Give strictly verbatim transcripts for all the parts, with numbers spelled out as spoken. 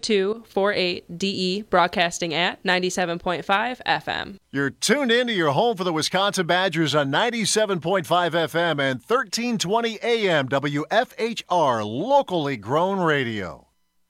two four eight D E, broadcasting at ninety-seven point five F M. You're tuned in to your home for the Wisconsin Badgers on ninety-seven point five F M and thirteen twenty A M W F H R, locally grown radio.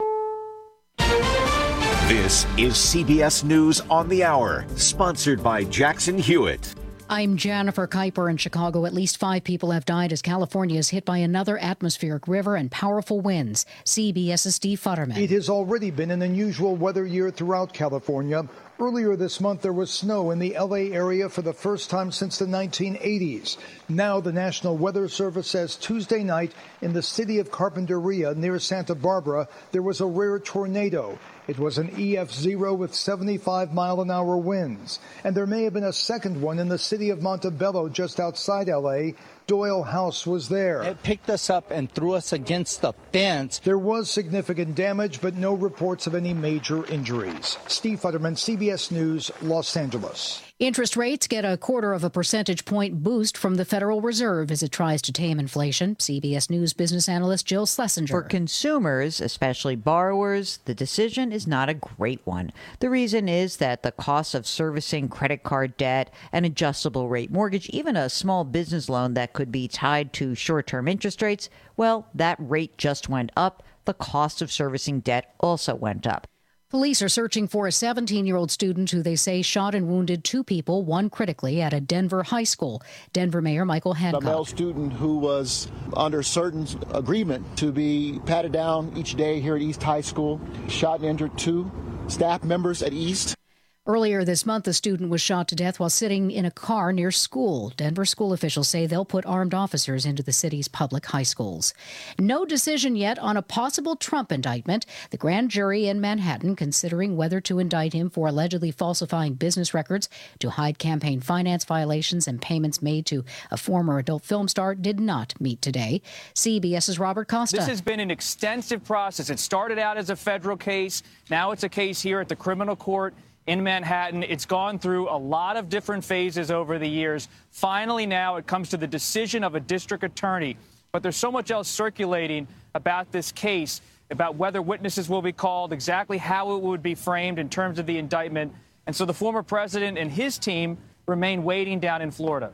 This is C B S News on the Hour, sponsored by Jackson Hewitt. I'm Jennifer Kuiper in Chicago. At least five people have died as California is hit by another atmospheric river and powerful winds. CBS's Steve Futterman. It has already been an unusual weather year throughout California. Earlier this month, there was snow in the L A area for the first time since the nineteen eighties. Now, the National Weather Service says Tuesday night in the city of Carpinteria near Santa Barbara, there was a rare tornado. It was an E F zero with seventy-five mile an hour winds. And there may have been a second one in the city of Montebello just outside L A. Doyle House was there. It picked us up and threw us against the fence. There was significant damage, but no reports of any major injuries. Steve Futterman, C B S News, Los Angeles. Interest rates get a quarter of a percentage point boost from the Federal Reserve as it tries to tame inflation. C B S News business analyst Jill Schlesinger. For consumers, especially borrowers, the decision is not a great one. The reason is that the cost of servicing credit card debt, an adjustable rate mortgage, even a small business loan that could be tied to short-term interest rates, well, that rate just went up. The cost of servicing debt also went up. Police are searching for a seventeen-year-old student who they say shot and wounded two people, one critically, at a Denver high school. Denver Mayor Michael Hancock. A male student who was under certain agreement to be patted down each day here at East High School, shot and injured two staff members at East. Earlier this month, a student was shot to death while sitting in a car near school. Denver school officials say they'll put armed officers into the city's public high schools. No decision yet on a possible Trump indictment. The grand jury in Manhattan considering whether to indict him for allegedly falsifying business records to hide campaign finance violations and payments made to a former adult film star did not meet today. CBS's Robert Costa. This has been an extensive process. It started out as a federal case. Now it's a case here at the criminal court in Manhattan. It's gone through a lot of different phases over the years. Finally, now it comes to the decision of a district attorney. But there's so much else circulating about this case, about whether witnesses will be called, exactly how it would be framed in terms of the indictment. And so the former president and his team remain waiting down in Florida.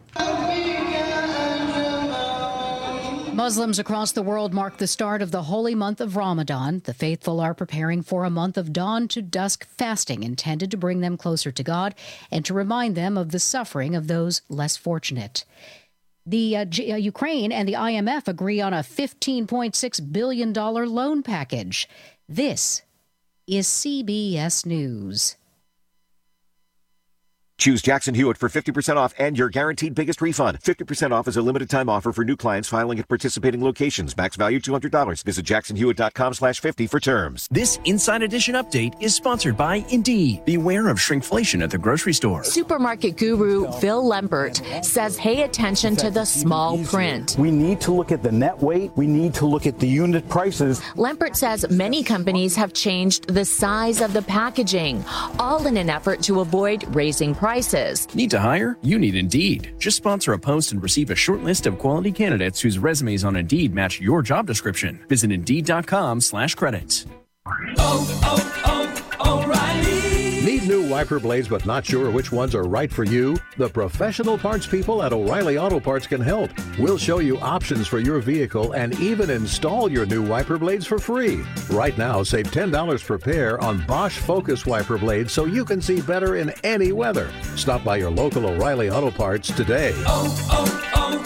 Muslims across the world mark the start of the holy month of Ramadan. The faithful are preparing for a month of dawn to dusk fasting intended to bring them closer to God and to remind them of the suffering of those less fortunate. The uh, G- uh, Ukraine and the I M F agree on a fifteen point six billion dollars loan package. This is C B S News. Choose Jackson Hewitt for fifty percent off and your guaranteed biggest refund. fifty percent off is a limited time offer for new clients filing at participating locations. Max value two hundred dollars. Visit jackson hewitt dot com slash fifty for terms. This Inside Edition update is sponsored by Indeed. Beware of shrinkflation at the grocery store. Supermarket guru Phil Lempert says pay attention to the small print. We need to look at the net weight. We need to look at the unit prices. Lempert says many companies have changed the size of the packaging, all in an effort to avoid raising prices. Need to hire? You need Indeed. Just sponsor a post and receive a short list of quality candidates whose resumes on Indeed match your job description. Visit Indeed.com slash credits. Oh, oh, oh, O'Reilly. Need new wiper blades but not sure which ones are right for you? The professional parts people at O'Reilly Auto Parts can help. We'll show you options for your vehicle and even install your new wiper blades for free. Right now, save ten dollars per pair on Bosch Focus wiper blades so you can see better in any weather. Stop by your local O'Reilly Auto Parts today. Oh,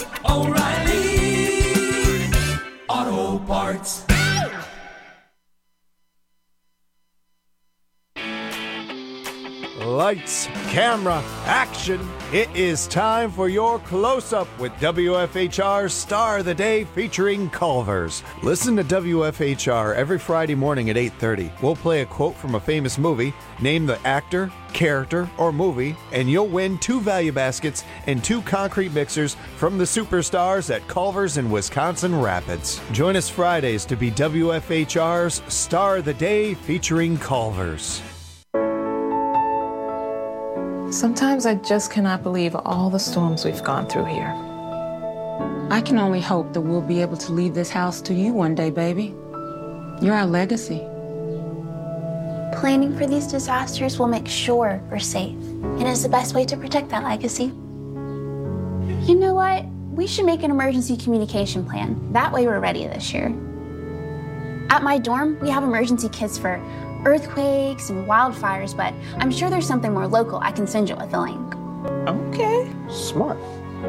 oh, oh, O'Reilly Auto Parts. Lights, camera, action. It is time for your close-up with W F H R's Star of the Day featuring Culver's. Listen to W F H R every Friday morning at eight thirty. We'll play a quote from a famous movie, name the actor, character, or movie, and you'll win two value baskets and two concrete mixers from the superstars at Culver's in Wisconsin Rapids. Join us Fridays to be W F H R's Star of the Day featuring Culver's. Sometimes I just cannot believe all the storms we've gone through here. I can only hope that we'll be able to leave this house to you one day, baby. You're our legacy. Planning for these disasters will make sure we're safe, and is the best way to protect that legacy. You know what? We should make an emergency communication plan. That way we're ready this year. At my dorm, we have emergency kits for earthquakes and wildfires, but I'm sure there's something more local I can send you with a link. Okay, smart.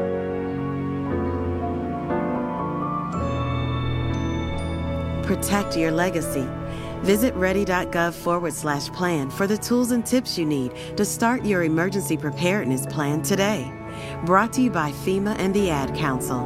Protect your legacy. Visit ready.gov forward slash plan for the tools and tips you need to start your emergency preparedness plan today. Brought to you by FEMA and the Ad Council.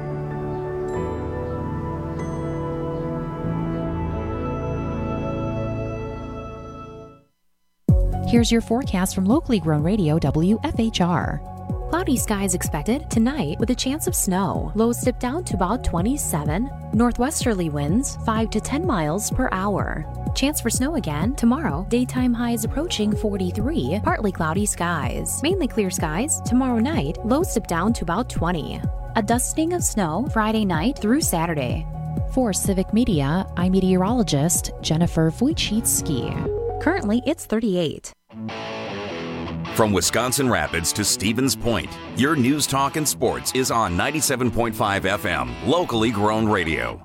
Here's your forecast from locally grown radio W F H R. Cloudy skies expected tonight with a chance of snow. Lows dip down to about twenty-seven. Northwesterly winds five to ten miles per hour. Chance for snow again tomorrow. Daytime highs approaching forty-three. Partly cloudy skies. Mainly clear skies tomorrow night. Lows dip down to about twenty. A dusting of snow Friday night through Saturday. For Civic Media, I'm meteorologist Jennifer Wojcicki. Currently, it's thirty-eight. From Wisconsin Rapids to Stevens Point, your news, talk, and sports is on ninety-seven point five F M, locally grown radio.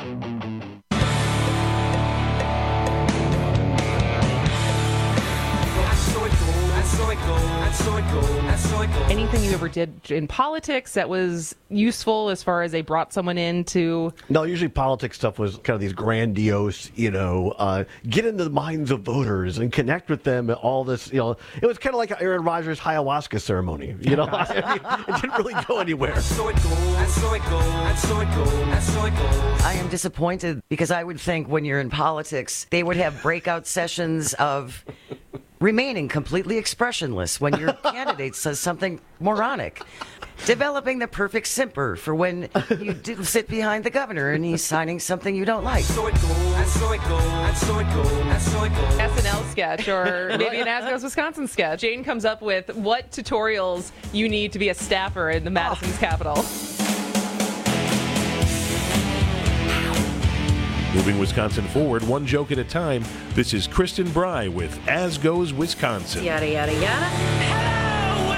Anything you ever did in politics that was useful as far as they brought someone in to... No, usually politics stuff was kind of these grandiose, you know, uh, get into the minds of voters and connect with them and all this, you know. It was kind of like Aaron Rodgers' ayahuasca ceremony, you know. I mean, it didn't really go anywhere. I am disappointed because I would think when you're in politics, they would have breakout sessions of... remaining completely expressionless when your candidate says something moronic. Developing the perfect simper for when you do sit behind the governor and he's signing something you don't like. S N L sketch or maybe an As Goes Wisconsin sketch. Jane comes up with what tutorials you need to be a staffer in the Madison's oh. capital. Moving Wisconsin forward, one joke at a time. This is Kristen Bry with As Goes Wisconsin. Yada, yada, yada. Hello,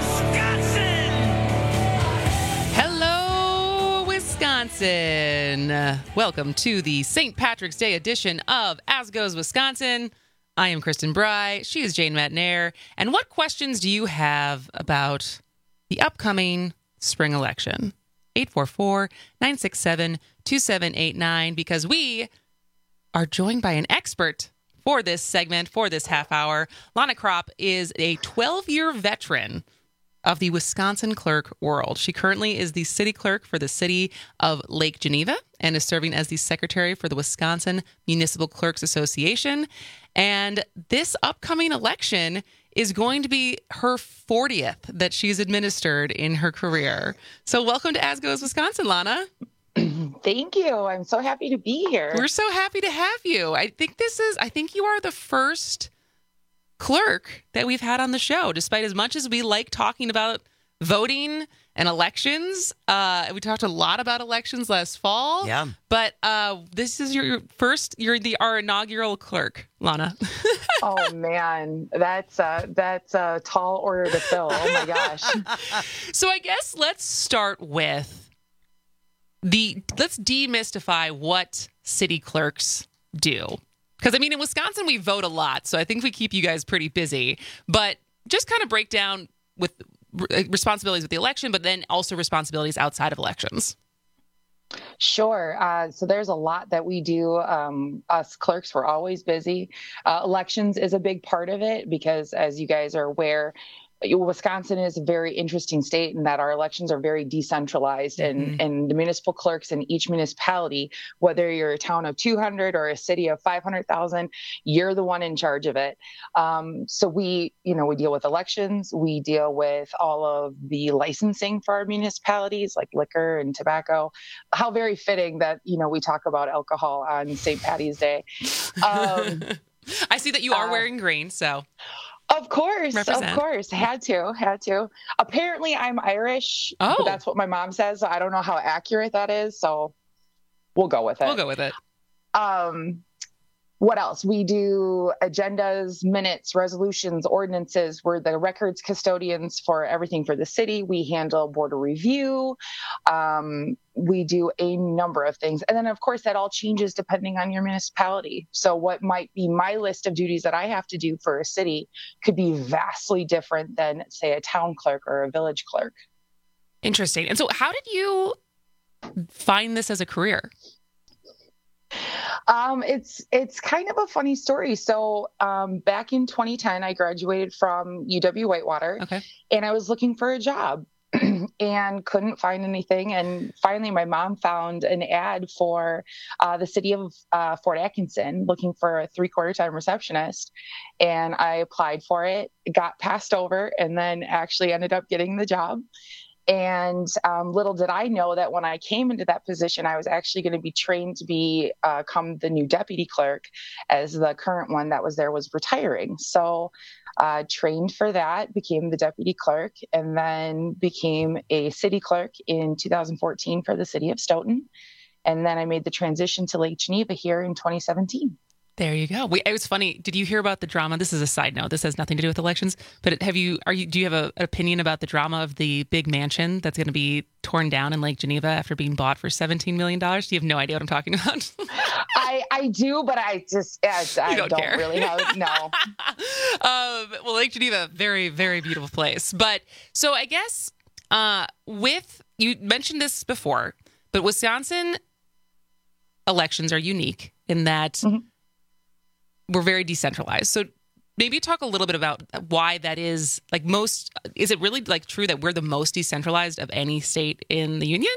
Wisconsin! Hello, Wisconsin! Welcome to the Saint Patrick's Day edition of As Goes Wisconsin. I am Kristen Bry. She is Jane Matnair. And what questions do you have about the upcoming spring election? eight four four, nine six seven, two seven eight nine, because we are joined by an expert for this segment, for this half hour. Lana Kropp is a twelve-year veteran of the Wisconsin clerk world. She currently is the city clerk for the city of Lake Geneva and is serving as the secretary for the Wisconsin Municipal Clerks Association. And this upcoming election is going to be her fortieth that she's administered in her career. So welcome to As Goes Wisconsin, Lana. Thank you. I'm so happy to be here. We're so happy to have you. I think this is, I think you are the first clerk that we've had on the show, despite as much as we like talking about voting and elections. Uh, we talked a lot about elections last fall. Yeah. But uh, this is your first, you're the our inaugural clerk, Lana. Oh, man. That's, uh, that's a tall order to fill. Oh, my gosh. So I guess let's start with the, let's demystify what city clerks do. Because, I mean, in Wisconsin, we vote a lot, so I think we keep you guys pretty busy. But just kind of break down with responsibilities with the election, but then also responsibilities outside of elections. Sure. Uh, so there's a lot that we do. Um, us clerks, we're always busy. Uh, elections is a big part of it because, as you guys are aware, Wisconsin is a very interesting state in that our elections are very decentralized, and, mm-hmm. and the municipal clerks in each municipality, whether you're a town of two hundred or a city of five hundred thousand, you're the one in charge of it. Um, so we, you know, we deal with elections, we deal with all of the licensing for our municipalities like liquor and tobacco. How very fitting that, you know, we talk about alcohol on Saint Patty's Day. Um, I see that you are uh, wearing green, so... Of course, Represent. of course. Had to, had to. Apparently, I'm Irish. Oh. But that's what my mom says. I don't know how accurate that is, so we'll go with it. We'll go with it. Um, what else? We do agendas, minutes, resolutions, ordinances. We're the records custodians for everything for the city. We handle border review. Um, we do a number of things. And then, of course, that all changes depending on your municipality. So what might be my list of duties that I have to do for a city could be vastly different than, say, a town clerk or a village clerk. Interesting. And so how did you find this as a career? Um, it's it's kind of a funny story. So um, back in twenty ten, I graduated from U W-Whitewater, okay. and I was looking for a job and couldn't find anything. And finally, my mom found an ad for uh, the city of uh, Fort Atkinson looking for a three-quarter time receptionist. And I applied for it, got passed over, and then actually ended up getting the job. And um, little did I know that when I came into that position, I was actually going to be trained to be uh, come the new deputy clerk, as the current one that was there was retiring. So uh, trained for that, became the deputy clerk, and then became a city clerk in two thousand fourteen for the city of Stoughton. And then I made the transition to Lake Geneva here in twenty seventeen. There you go. Wait, it was funny. Did you hear about the drama? This is a side note. This has nothing to do with elections. But have you? Are you? Do you have a, an opinion about the drama of the big mansion that's going to be torn down in Lake Geneva after being bought for seventeen million dollars? Do you have no idea what I'm talking about? I, I do, but I just I, I don't, don't care. really have no. um, well, Lake Geneva, very very beautiful place. But so I guess uh, with you mentioned this before, but Wisconsin elections are unique in that. Mm-hmm. We're very decentralized. So maybe talk a little bit about why that is. Like most, is it really like true that we're the most decentralized of any state in the union?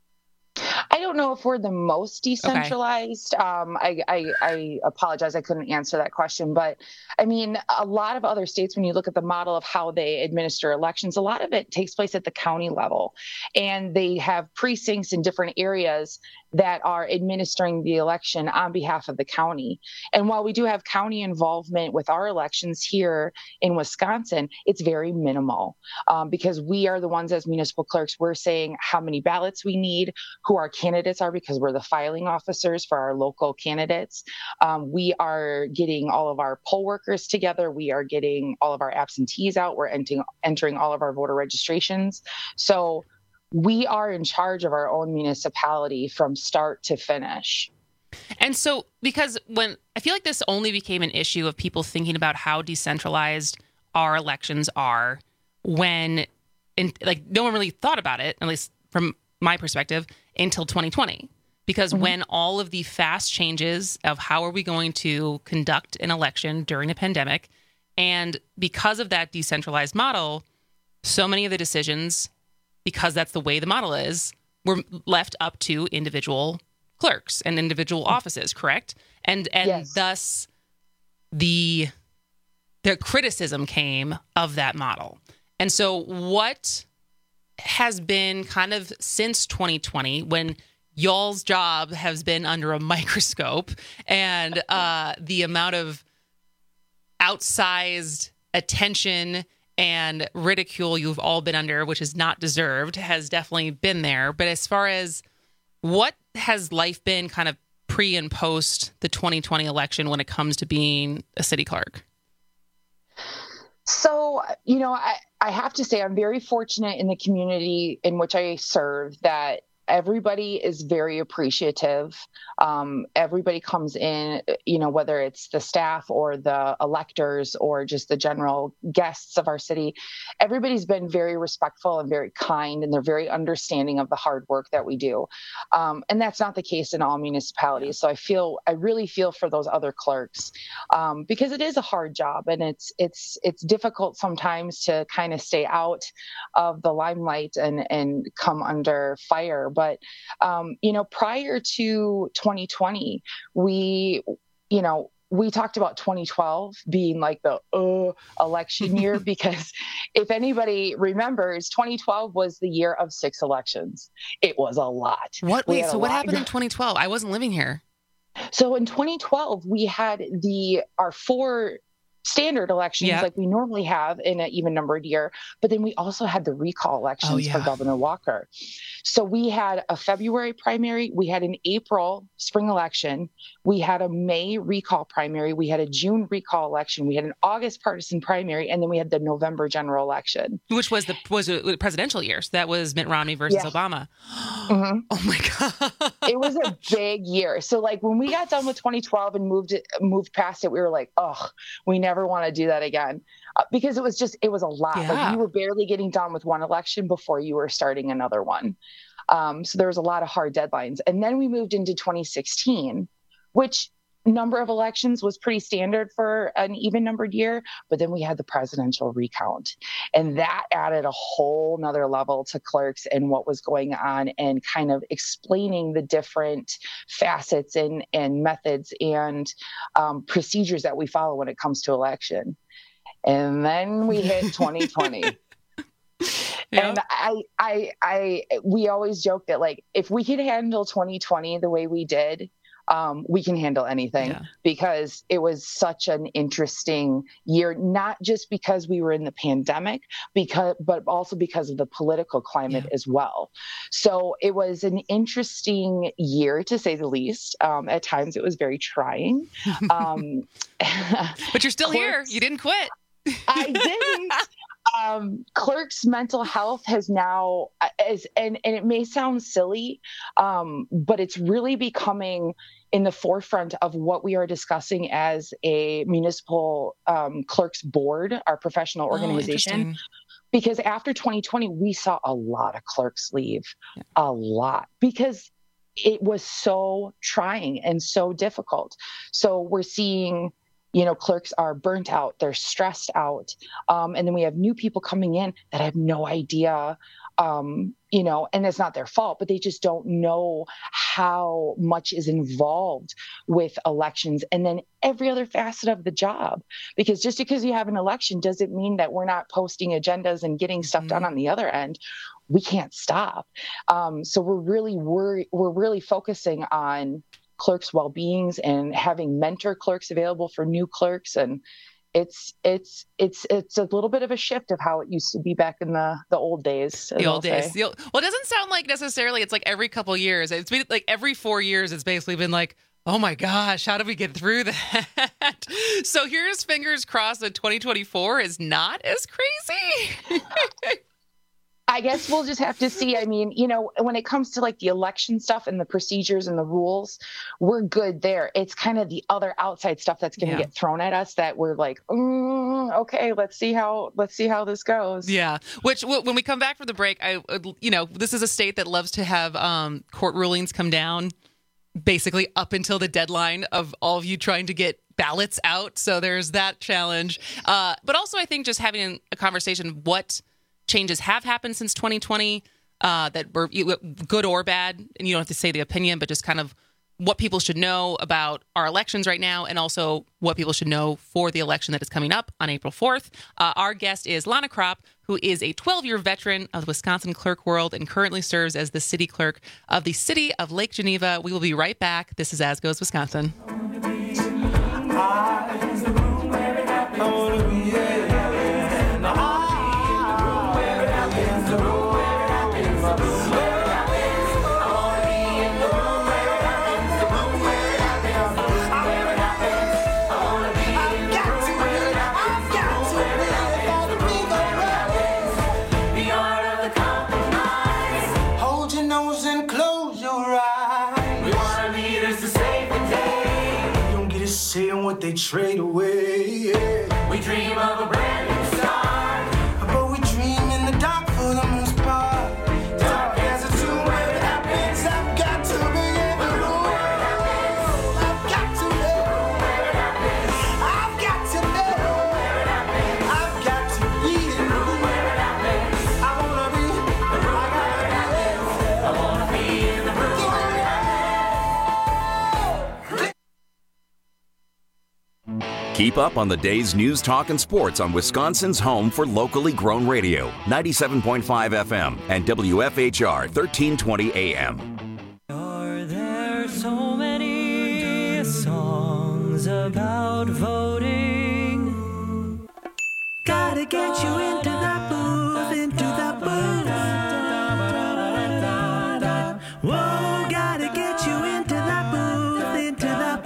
I don't know if we're the most decentralized. Okay. Um, I, I, I apologize. I couldn't answer that question. But I mean, a lot of other states, when you look at the model of how they administer elections, a lot of it takes place at the county level. And they have precincts in different areas that are administering the election on behalf of the county. And while we do have county involvement with our elections here in Wisconsin, it's very minimal um, because we are the ones as municipal clerks, we're saying how many ballots we need, who our candidates are, because we're the filing officers for our local candidates. Um, we are getting all of our poll workers together. We are getting all of our absentees out. We're entering, entering all of our voter registrations. So we are in charge of our own municipality from start to finish. And so, because when I feel like this only became an issue of people thinking about how decentralized our elections are when, in, like, no one really thought about it, at least from my perspective, until twenty twenty. Because mm-hmm. when all of the fast changes of how are we going to conduct an election during a pandemic, and because of that decentralized model, so many of the decisions, because that's the way the model is, were left up to individual clerks and individual offices, correct? And and yes. thus the the criticism came of that model. And so what has been kind of since twenty twenty, when y'all's job has been under a microscope and uh, the amount of outsized attention and ridicule you've all been under, which is not deserved, has definitely been there. But as far as what has life been kind of pre and post the twenty twenty election when it comes to being a city clerk? So, you know, I, I have to say I'm very fortunate in the community in which I serve that everybody is very appreciative. Um, everybody comes in, you know, whether it's the staff or the electors or just the general guests of our city, everybody's been very respectful and very kind, and they're very understanding of the hard work that we do. Um, and that's not the case in all municipalities. So I feel, I really feel for those other clerks um, because it is a hard job, and it's, it's, it's difficult sometimes to kind of stay out of the limelight and, and come under fire. But, um, you know, prior to twenty twenty, we, you know, we talked about twenty twelve being like the uh, election year, because if anybody remembers, twenty twelve was the year of six elections. It was a lot. What? Wait, so what happened in twenty twelve? I wasn't living here. So in twenty twelve, we had the our four standard elections Yeah. like we normally have in an even numbered year. But then we also had the recall elections Oh, yeah. for Governor Walker. So we had a February primary, we had an April spring election, we had a May recall primary, we had a June recall election, we had an August partisan primary, and then we had the November general election. Which was the was the presidential years. That was Mitt Romney versus Yeah. Obama. Mhm. Oh my God. It was a big year. So like when we got done with twenty twelve and moved it, moved past it, we were like, oh, we never want to do that again. Uh, because it was just, it was a lot. Yeah. Like you were barely getting done with one election before you were starting another one. Um, so there was a lot of hard deadlines. And then we moved into twenty sixteen, which number of elections was pretty standard for an even numbered year. But then we had the presidential recount, and that added a whole nother level to clerks and what was going on, and kind of explaining the different facets and, and methods and um, procedures that we follow when it comes to election. And then we hit twenty twenty. Yeah. And I, I, I, we always joke that like, if we could handle twenty twenty the way we did, um, we can handle anything, Yeah. because it was such an interesting year, not just because we were in the pandemic, because, but also because of the political climate Yeah. as well. So it was an interesting year, to say the least. Um, at times it was very trying. Um, But you're still here. Clerks- You didn't quit. I didn't. Um, clerks' mental health has now, as and and it may sound silly, um, but it's really becoming in the forefront of what we are discussing as a municipal um, clerks board, our professional Oh, organization. interesting. Because after twenty twenty, we saw a lot of clerks leave, a lot, because it was so trying and so difficult. So we're seeing, you know, clerks are burnt out, they're stressed out. Um, and then we have new people coming in that have no idea, um, you know, and it's not their fault, but they just don't know how much is involved with elections and then every other facet of the job. Because just because you have an election doesn't mean that we're not posting agendas and getting stuff done on the other end. We can't stop. Um, so we're really worried, we're really focusing on clerks' well-beings and having mentor clerks available for new clerks, and it's it's it's it's a little bit of a shift of how it used to be back in the the old days. The as old I'll days. say. The old, well, it doesn't sound like necessarily it's like every couple years. It's been like every four years. It's basically been like, oh my gosh, how did we get through that? So here's fingers crossed that twenty twenty-four is not as crazy. I guess we'll just have to see. I mean, you know, when it comes to like the election stuff and the procedures and the rules, we're good there. It's kind of the other outside stuff that's going to Yeah. get thrown at us that we're like, mm, okay, let's see how let's see how this goes. Yeah. Which w- when we come back from the break, I would- you know, this is a state that loves to have um, court rulings come down basically up until the deadline of all of you trying to get ballots out. So there's that challenge. Uh, but also, I think just having a conversation, what changes have happened since twenty twenty uh, that were good or bad, and you don't have to say the opinion, but just kind of what people should know about our elections right now, and also what people should know for the election that is coming up on April fourth. Uh, our guest is Lana Kropp, who is a twelve-year veteran of the Wisconsin clerk world and currently serves as the city clerk of the city of Lake Geneva. We will be right back. This is As Goes Wisconsin. Hold your nose and close your eyes. We want our leaders to save the day. We don't get a say in what they trade away. We dream of a brand new start, but we dream in the dark for the most part. Dark as a tomb where it happens. I've got to be in the room where it happens. I've got to know where it happens. I've got to know where it happens. I've got to be in the room where it happens. I wanna be. I gotta be. I wanna be in the room where it happens. Keep up on the day's news, talk, and sports on Wisconsin's home for locally grown radio, ninety-seven point five F M and W F H R thirteen twenty A M. Are there so many songs about voting? gotta get you into the booth, into the booth. Whoa, gotta get you into the booth, into the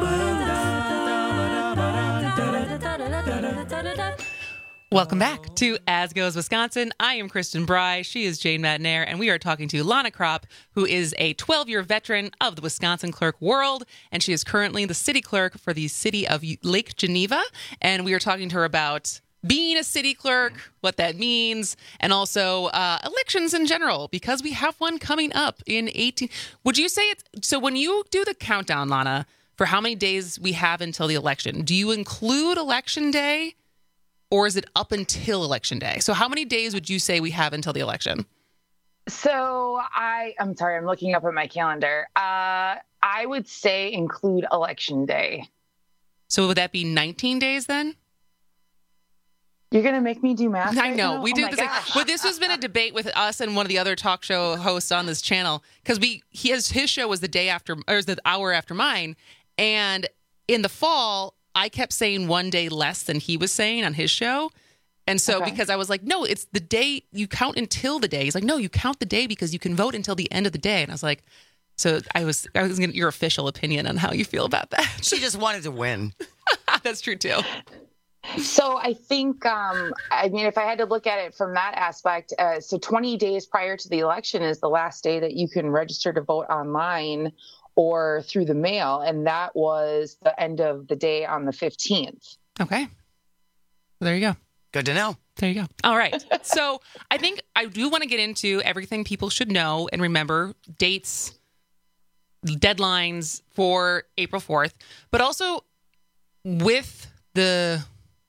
booth. Welcome back to As Goes Wisconsin. I am Kristen Bry. She is Jane Matnair, and we are talking to Lana Kropp, who is a twelve-year veteran of the Wisconsin clerk world, and she is currently the city clerk for the city of Lake Geneva. And we are talking to her about being a city clerk, what that means, and also uh, elections in general, because we have one coming up in eighteen. Would you say it's so? When you do the countdown, Lana, for how many days we have until the election, do you include election day? Or is it up until election day? So how many days would you say we have until the election? So I, I'm sorry, I'm looking up at my calendar. Uh, I would say include election day. So would that be nineteen days then? You're going to make me do math? I know. Right we oh do this. Like, well, this has been a debate with us and one of the other talk show hosts on this channel, because we his, his show was the day after, or was the hour after mine. And in the fall, I kept saying one day less than he was saying on his show. And so okay. because I was like, no, it's the day you count until the day. He's like, no, you count the day because you can vote until the end of the day. And I was like, so I was, I was getting your official opinion on how you feel about that. She just wanted to win. That's true too. So I think, um, I mean, if I had to look at it from that aspect, uh, so twenty days prior to the election is the last day that you can register to vote online or through the mail. And that was the end of the day on the fifteenth. Okay. There you go. Good to know. There you go. All right. So I think I do want to get into everything people should know and remember, dates, deadlines for April fourth, but also with the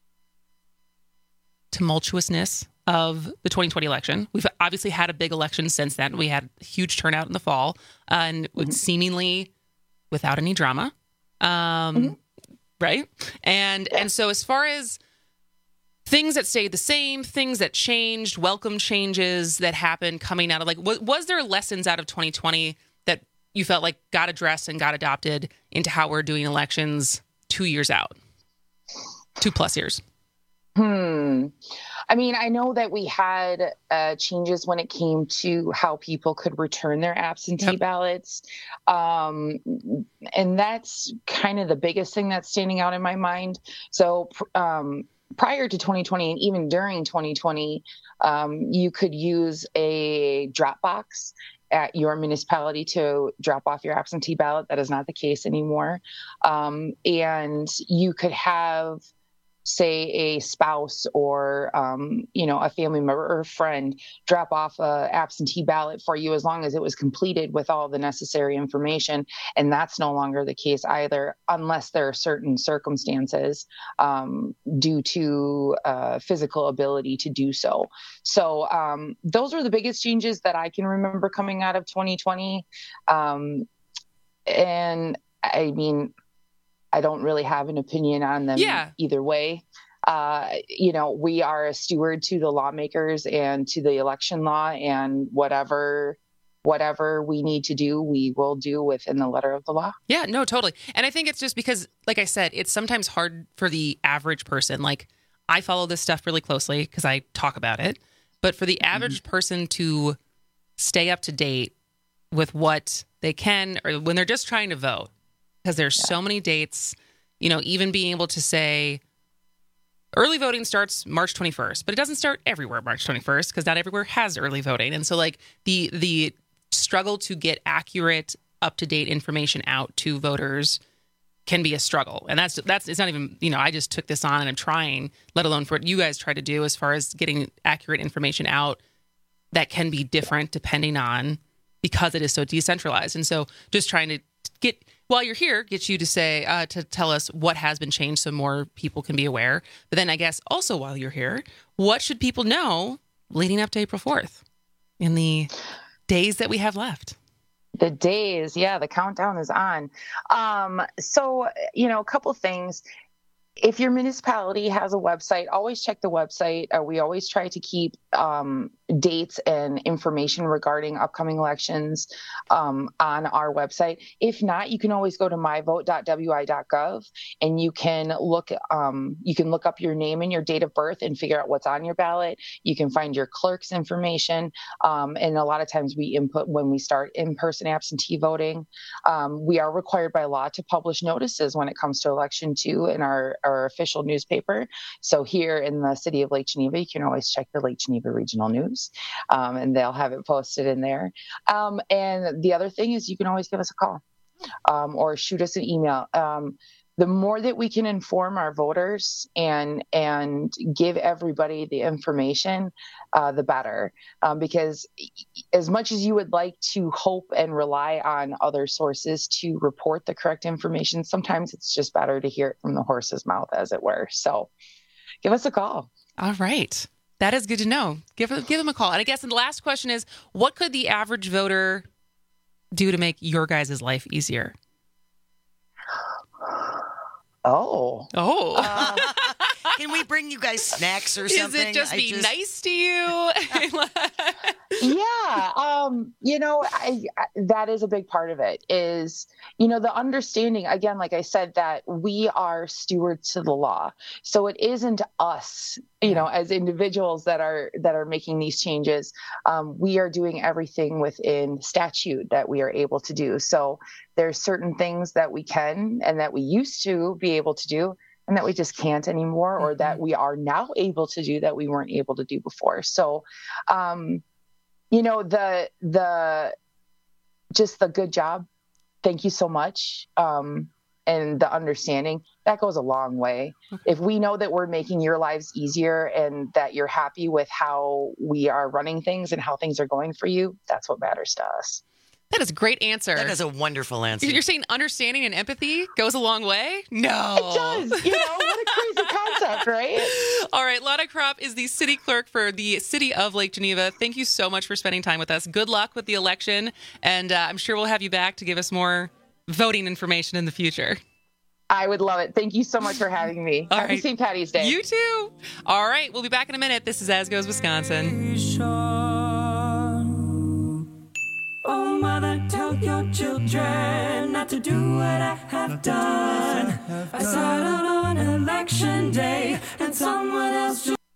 tumultuousness of the twenty twenty election. We've obviously had a big election since then. We had a huge turnout in the fall, uh, and mm-hmm. seemingly without any drama, um, mm-hmm. right? And yeah. and so as far as things that stayed the same, things that changed, welcome changes that happened coming out of, like, was, was there lessons out of twenty twenty that you felt like got addressed and got adopted into how we're doing elections two years out, two plus years? Hmm. I mean, I know that we had uh, changes when it came to how people could return their absentee yep. ballots. Um, and that's kind of the biggest thing that's standing out in my mind. So um, prior to twenty twenty and even during twenty twenty, um, you could use a drop box at your municipality to drop off your absentee ballot. That is not the case anymore. Um, and you could have, say, a spouse or, um, you know, a family member or a friend drop off a absentee ballot for you as long as it was completed with all the necessary information. And that's no longer the case either, unless there are certain circumstances um, due to uh, physical ability to do so. So um, those were the biggest changes that I can remember coming out of twenty twenty. Um, and I mean, I don't really have an opinion on them yeah. either way. Uh, you know, we are a steward to the lawmakers and to the election law, and whatever whatever we need to do, we will do within the letter of the law. Yeah, no, totally. And I think it's just because, like I said, it's sometimes hard for the average person. Like, I follow this stuff really closely because I talk about it. But for the average mm-hmm. person to stay up to date with what they can, or when they're just trying to vote, because there's yeah. so many dates, you know, even being able to say early voting starts March twenty-first, but it doesn't start everywhere March twenty-first because not everywhere has early voting. And so, like, the the struggle to get accurate, up-to-date information out to voters can be a struggle. And that's, that's it's not even, you know, I just took this on and I'm trying, let alone for what you guys try to do as far as getting accurate information out that can be different depending on, because it is so decentralized. And so just trying to get, while you're here, get you to say, uh, to tell us what has been changed so more people can be aware. But then I guess also while you're here, what should people know leading up to April fourth in the days that we have left? The days, yeah, the countdown is on. Um, so, you know, a couple things. If your municipality has a website, always check the website. Uh, we always try to keep um, dates and information regarding upcoming elections um, on our website. If not, you can always go to my vote dot w i dot gov and you can look um, you can look up your name and your date of birth and figure out what's on your ballot. You can find your clerk's information, um, and a lot of times we input when we start in-person absentee voting. Um, we are required by law to publish notices when it comes to election two in our, our official newspaper. So here in the city of Lake Geneva, you can always check the Lake Geneva Regional News, um, and they'll have it posted in there. Um, and the other thing is you can always give us a call um, or shoot us an email. Um, the more that we can inform our voters and and give everybody the information, uh, the better. Um, because as much as you would like to hope and rely on other sources to report the correct information, sometimes it's just better to hear it from the horse's mouth, as it were. So give us a call. All right. That is good to know. Give, give them a call. And I guess the last question is, what could the average voter do to make your guys' life easier? Oh. Oh. Uh, can we bring you guys snacks or something? Is it just I be just... nice to you? Yeah. Um, you know, I, I, that is a big part of it is, you know, the understanding, again, like I said, that we are stewards to the law. So it isn't us, you know, as individuals that are, that are making these changes. Um, we are doing everything within statute that we are able to do. So there's certain things that we can, and that we used to be able to do, and that we just can't anymore, or that we are now able to do that we weren't able to do before. So, um, you know, the, the, just the good job. Thank you so much. Um, and the understanding, that goes a long way. If we know that we're making your lives easier and that you're happy with how we are running things and how things are going for you, that's what matters to us. That is a great answer. That is a wonderful answer. You're saying understanding and empathy goes a long way? No. It does. You know, what a crazy concept, right? All right. Lana Kropp is the city clerk for the city of Lake Geneva. Thank you so much for spending time with us. Good luck with the election. And uh, I'm sure we'll have you back to give us more voting information in the future. I would love it. Thank you so much for having me. All Happy right. Saint Patty's Day. You too. All right. We'll be back in a minute. This is As Goes Wisconsin. Oh, mother, tell your children not to do what I have done. I settled on election day and someone else to...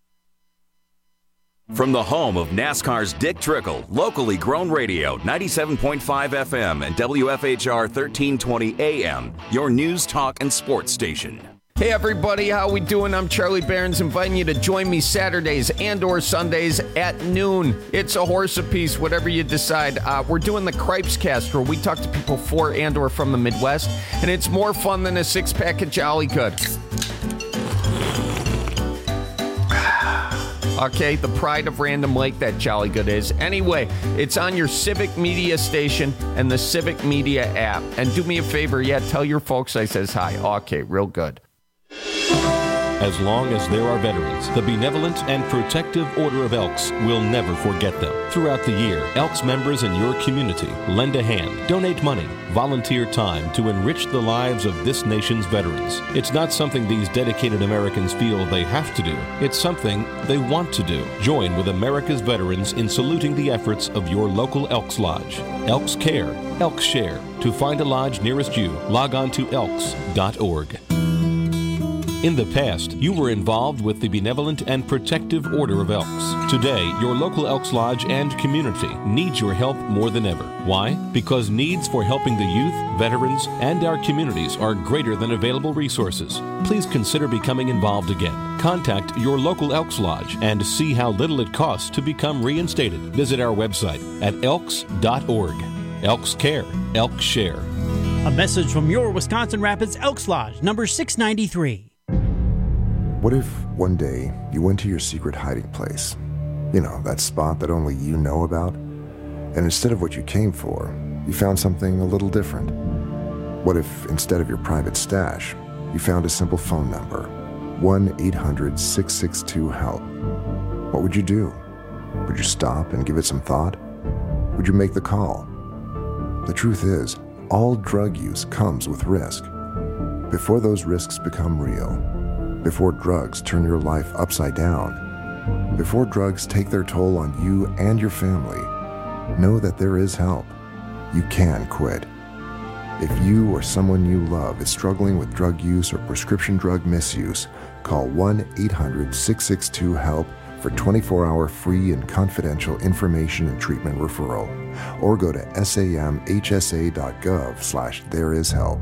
From the home of NASCAR's Dick Trickle, locally grown radio, ninety-seven point five F M and W F H R thirteen twenty A M, your news, talk, and sports station. Hey everybody, how we doing? I'm Charlie Behrens, inviting you to join me Saturdays and or Sundays at noon. It's a horse apiece, whatever you decide. Uh, we're doing the Cripes Cast, where we talk to people for and or from the Midwest, and it's more fun than a six-pack of Jolly Good. Okay, the pride of Random Lake, that Jolly Good is. Anyway, it's on your Civic Media station and the Civic Media app. And do me a favor, yeah, tell your folks I says hi. Okay, real good. As long as there are veterans, the Benevolent and Protective Order of Elks will never forget them. Throughout the year, Elks members in your community lend a hand, donate money, volunteer time to enrich the lives of this nation's veterans. It's not something these dedicated Americans feel they have to do. It's something they want to do. Join with America's veterans in saluting the efforts of your local Elks Lodge. Elks Care, Elks Share. To find a lodge nearest you, log on to elks dot org. In the past, you were involved with the Benevolent and Protective Order of Elks. Today, your local Elks Lodge and community needs your help more than ever. Why? Because needs for helping the youth, veterans, and our communities are greater than available resources. Please consider becoming involved again. Contact your local Elks Lodge and see how little it costs to become reinstated. Visit our website at elks dot org. Elks Care, Elks Share. A message from your Wisconsin Rapids Elks Lodge, number six ninety-three. What if one day you went to your secret hiding place? You know, that spot that only you know about? And instead of what you came for, you found something a little different. What if instead of your private stash, you found a simple phone number, one eight hundred six six two HELP? What would you do? Would you stop and give it some thought? Would you make the call? The truth is, all drug use comes with risk. Before those risks become real, before drugs turn your life upside down, Before drugs take their toll on you and your family, know that there is help. You can quit. If you or someone you love is struggling with drug use or prescription drug misuse, call one eight hundred six six two HELP for twenty-four hour free and confidential information and treatment referral, or go to samhsa.gov slash there is help.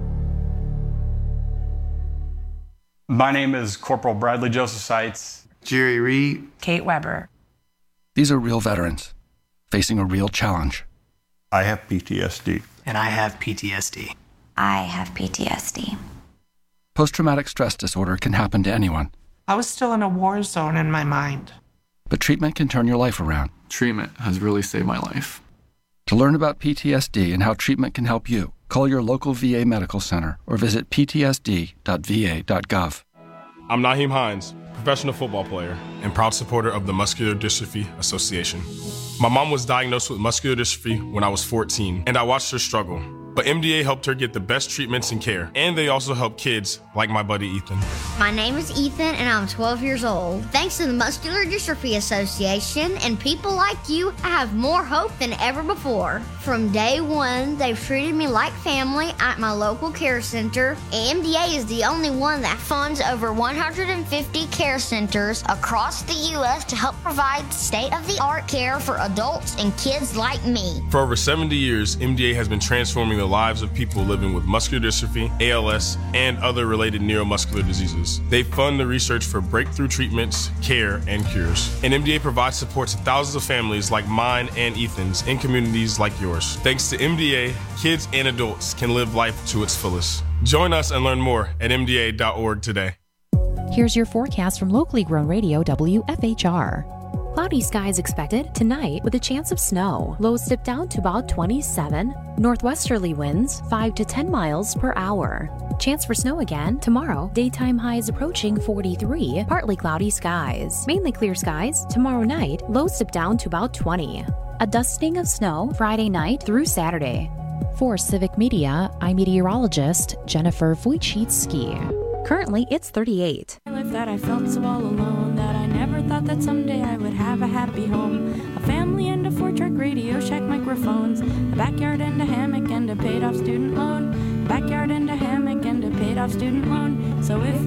My name is Corporal Bradley Joseph Seitz. Jerry Reed. Kate Weber. These are real veterans facing a real challenge. I have P T S D. And I have P T S D. I have P T S D. Post-traumatic stress disorder can happen to anyone. I was still in a war zone in my mind. But treatment can turn your life around. Treatment has really saved my life. To learn about P T S D and how treatment can help you, call your local V A medical center or visit p t s d dot v a dot gov. I'm Naheem Hines, professional football player and proud supporter of the Muscular Dystrophy Association. My mom was diagnosed with muscular dystrophy when I was fourteen, and I watched her struggle. But M D A helped her get the best treatments and care, and they also help kids like my buddy Ethan. My name is Ethan, and I'm twelve years old. Thanks to the Muscular Dystrophy Association and people like you, I have more hope than ever before. From day one, they've treated me like family at my local care center. M D A is the only one that funds over one hundred fifty care centers across the U S to help provide state-of-the-art care for adults and kids like me. For over seventy years, M D A has been transforming the lives of people living with muscular dystrophy, A L S, and other related neuromuscular diseases. They fund the research for breakthrough treatments, care, and cures. And M D A provides support to thousands of families like mine and Ethan's in communities like yours. Thanks to M D A, kids and adults can live life to its fullest. Join us and learn more at m d a dot org today. Here's your forecast from locally grown radio W F H R. Cloudy skies expected tonight with a chance of snow. Lows dip down to about twenty-seven. Northwesterly winds five to ten miles per hour. Chance for snow again tomorrow. Daytime highs approaching forty-three. Partly cloudy skies. Mainly clear skies tomorrow night. Lows dip down to about twenty. A dusting of snow Friday night through Saturday. For Civic Media, I'm meteorologist Jennifer Wojcicki. Currently, it's thirty-eight. Life that I felt so all alone, that I never thought that someday I would have a happy home. A family and a four-track Radio Shack microphones, a backyard and a hammock and a paid-off student loan. Backyard and a hammock and a paid-off student loan. So if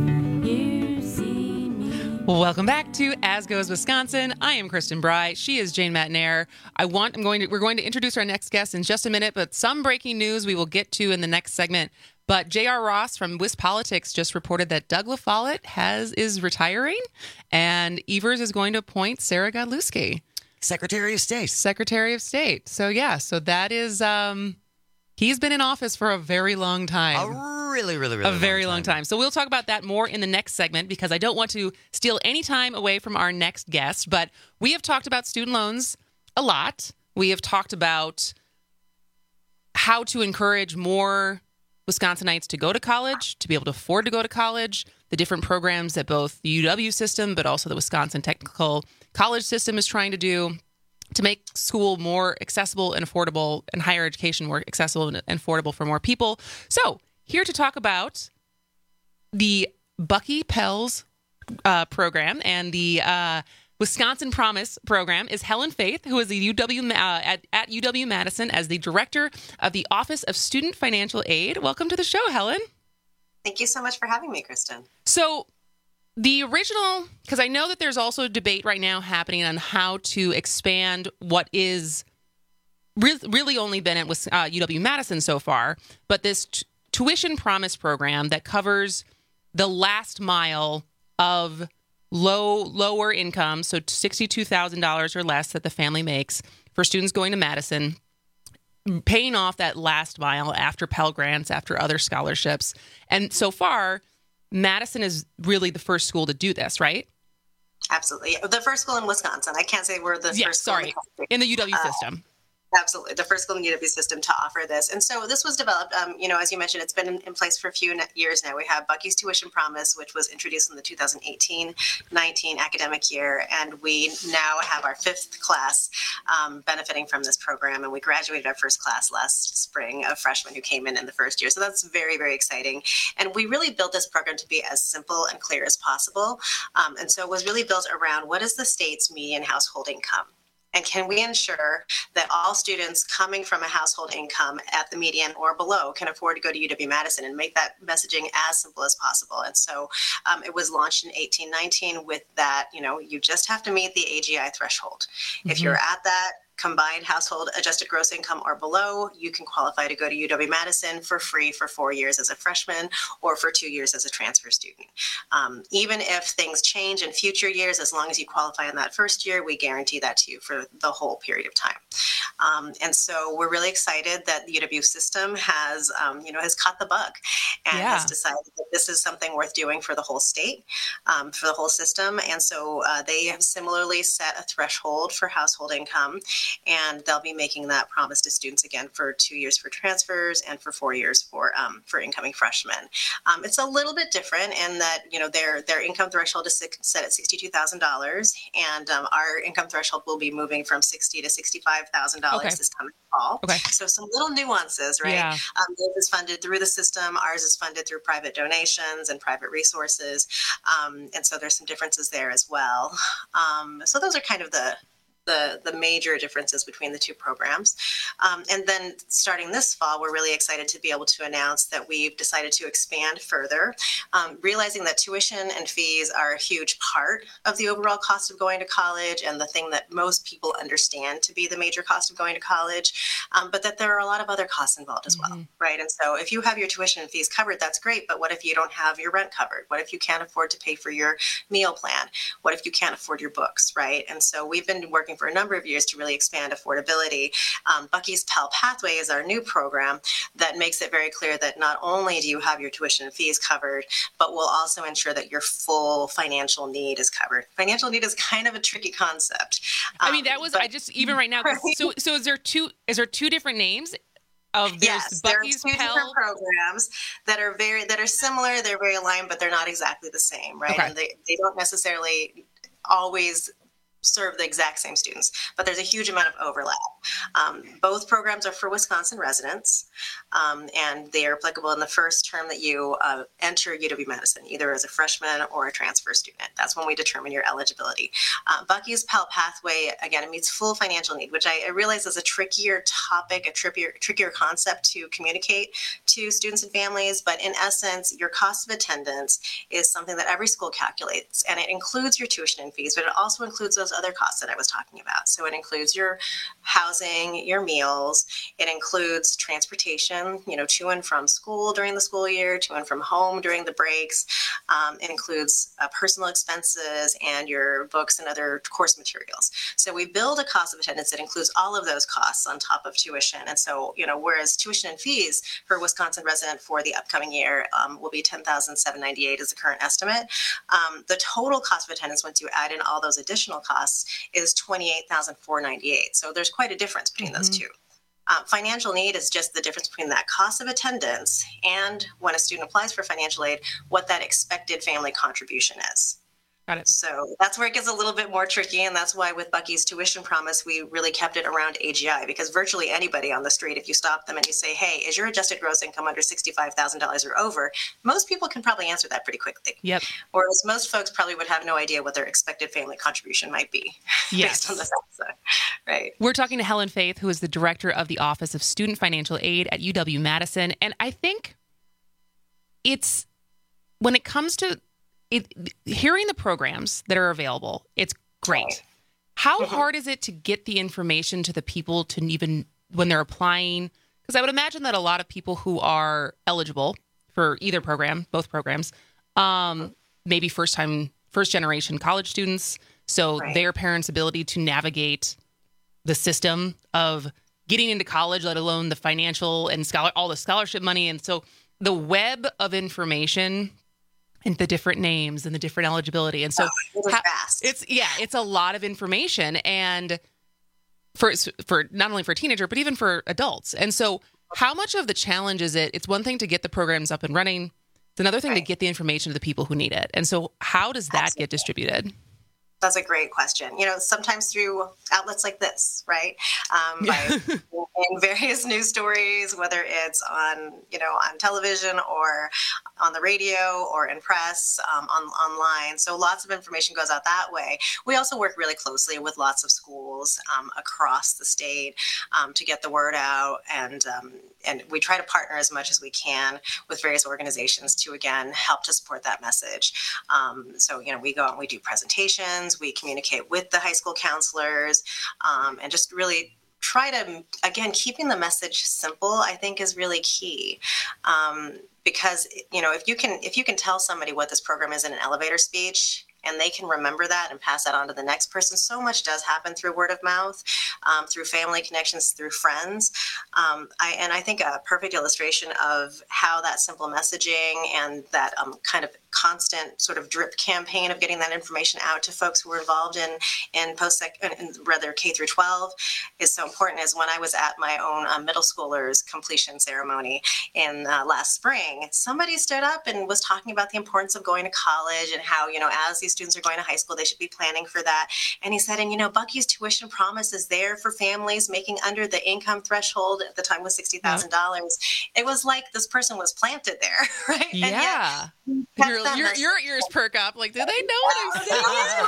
you see me... Welcome back to As Goes Wisconsin. I am Kristen Bry. She is Jane Matnair. I want. I'm going to. We're going to introduce our next guest in just a minute, but some breaking news we will get to in the next segment. But J R. Ross from WisPolitics just reported that Doug LaFollette has is retiring, and Evers is going to appoint Sarah Godlewski, Secretary of State. Secretary of State. So yeah, so that is um, he's been in office for a very long time, a really, really, really, a very long long time. time. So we'll talk about that more in the next segment because I don't want to steal any time away from our next guest. But we have talked about student loans a lot. We have talked about how to encourage more Wisconsinites to go to college, to be able to afford to go to college, the different programs that both the U W system, but also the Wisconsin Technical College system is trying to do to make school more accessible and affordable and higher education more accessible and affordable for more people. So here to talk about the Bucky Pels uh, program and the uh, Wisconsin Promise program is Helen Faith, who is the U W uh, at, at U W Madison as the director of the Office of Student Financial Aid. Welcome to the show, Helen. Thank you so much for having me, Kristen. So the original, because I know that there's also a debate right now happening on how to expand what is re- really only been at uh, U W Madison so far, but this t- tuition promise program that covers the last mile of low, lower income, so sixty-two thousand dollars or less that the family makes for students going to Madison, paying off that last mile after Pell Grants, after other scholarships. And so far, Madison is really the first school to do this, right? Absolutely. The first school in Wisconsin. I can't say we're the yes, first school sorry, in the country. In the U W uh, system. Absolutely. The first school in the U W system to offer this. And so this was developed, um, you know, as you mentioned, it's been in, in place for a few years now. We have Bucky's Tuition Promise, which was introduced in the two thousand eighteen nineteen academic year. And we now have our fifth class um, benefiting from this program. And we graduated our first class last spring of freshmen who came in in the first year. So that's very, very exciting. And we really built this program to be as simple and clear as possible. Um, and so it was really built around what is the state's median household income? And can we ensure that all students coming from a household income at the median or below can afford to go to U W-Madison, and make that messaging as simple as possible? And so um, it was launched in eighteen nineteen with that, you know, you just have to meet the A G I threshold. Mm-hmm. If you're at that combined household adjusted gross income or below, you can qualify to go to U W-Madison for free for four years as a freshman or for two years as a transfer student. Um, even if things change in future years, as long as you qualify in that first year, we guarantee that to you for the whole period of time. Um, and so we're really excited that the U W system has, um, you know, has caught the bug and yeah. has decided that this is something worth doing for the whole state, um, for the whole system. And so uh, they have similarly set a threshold for household income. And they'll be making that promise to students again for two years for transfers and for four years for um, for incoming freshmen. Um, it's a little bit different in that, you know, their their income threshold is six, set at sixty-two thousand dollars, and um, our income threshold will be moving from sixty thousand dollars to sixty-five thousand dollars okay. this coming fall. Okay. So some little nuances, right? Yeah. Um, theirs is funded through the system. Ours is funded through private donations and private resources, um, and so there's some differences there as well. Um, so those are kind of the The, the major differences between the two programs. Um, and then starting this fall, we're really excited to be able to announce that we've decided to expand further, um, realizing that tuition and fees are a huge part of the overall cost of going to college and the thing that most people understand to be the major cost of going to college, um, but that there are a lot of other costs involved as well, mm-hmm. right? And so if you have your tuition and fees covered, that's great, but what if you don't have your rent covered? What if you can't afford to pay for your meal plan? What if you can't afford your books, right? And so we've been working for a number of years to really expand affordability. Um, Bucky's Pell Pathway is our new program that makes it very clear that not only do you have your tuition and fees covered, but we'll also ensure that your full financial need is covered. Financial need is kind of a tricky concept. Um, I mean, that was, but, I just, even right now, so so is there two, is there two different names? Of yes, Bucky's there are two Pell? different programs that are very, that are similar, they're very aligned, but they're not exactly the same, right? Okay. And they, they don't necessarily always serve the exact same students, but there's a huge amount of overlap. Um, both programs are for Wisconsin residents, um, and they are applicable in the first term that you uh, enter U W-Madison, either as a freshman or a transfer student. That's when we determine your eligibility. Uh, Bucky's Pell Pathway, again, it meets full financial need, which I, I realize is a trickier topic, a trickier, trickier concept to communicate to students and families, but in essence, your cost of attendance is something that every school calculates, and it includes your tuition and fees, but it also includes those other costs that I was talking about. So it includes your housing, your meals, it includes transportation, you know, to and from school during the school year, to and from home during the breaks. Um, it includes uh, personal expenses and your books and other course materials. So we build a cost of attendance that includes all of those costs on top of tuition. And so, you know, whereas tuition and fees for a Wisconsin resident for the upcoming year um, will be ten thousand seven hundred ninety-eight dollars is the current estimate. Um, the total cost of attendance, once you add in all those additional costs, is twenty-eight thousand four hundred ninety-eight dollars. So there's quite a difference between mm-hmm. those two. Um, financial need is just the difference between that cost of attendance and when a student applies for financial aid, what that expected family contribution is. Got it. So that's where it gets a little bit more tricky, and that's why with Bucky's Tuition Promise, we really kept it around A G I, because virtually anybody on the street, if you stop them and you say, hey, is your adjusted gross income under sixty-five thousand dollars or over, most people can probably answer that pretty quickly. Yep. Whereas most folks probably would have no idea what their expected family contribution might be yes. based on the facts. Right. We're talking to Helen Faith, who is the director of the Office of Student Financial Aid at U W-Madison, and I think it's, when it comes to It, hearing the programs that are available, it's great. How mm-hmm. hard is it to get the information to the people to even, when they're applying? Because I would imagine that a lot of people who are eligible for either program, both programs, um, maybe first time, first generation college students. So right. their parents' ability to navigate the system of getting into college, let alone the financial and scholar, all the scholarship money. And so the web of information and the different names and the different eligibility. And so oh, it ha- fast. it's, yeah, it's a lot of information. And for for not only for a teenager, but even for adults. And so how much of the challenge is it? It's one thing to get the programs up and running. It's another thing right. to get the information to the people who need it. And so how does that Absolutely. get distributed? That's a great question. You know, sometimes through outlets like this, right? Um, by in various news stories, whether it's on, you know, on television or on the radio or in press, um, on online. So lots of information goes out that way. We also work really closely with lots of schools um, across the state um, to get the word out, and um, and we try to partner as much as we can with various organizations to, again, help to support that message. Um, so, you know, we go out and we do presentations. We communicate with the high school counselors, um, and just really try to, again, keeping the message simple, I think, is really key. Um, because, you know, if you can if you can tell somebody what this program is in an elevator speech, and they can remember that and pass that on to the next person. So much does happen through word of mouth, um, through family connections, through friends. Um, I, and I think a perfect illustration of how that simple messaging and that um, kind of constant sort of drip campaign of getting that information out to folks who were involved in in post-sec, in rather K through twelve is so important. Is when I was at my own uh, middle schoolers completion ceremony in uh, last spring, somebody stood up and was talking about the importance of going to college and how, you know, as these students are going to high school, they should be planning for that. And he said, and you know, Bucky's Tuition Promise is there for families making under the income threshold. At the time was sixty thousand dollars. Yep. It was like this person was planted there, right? Yeah. And yet, your, your, your ears perk up. Like, do they know what I'm saying?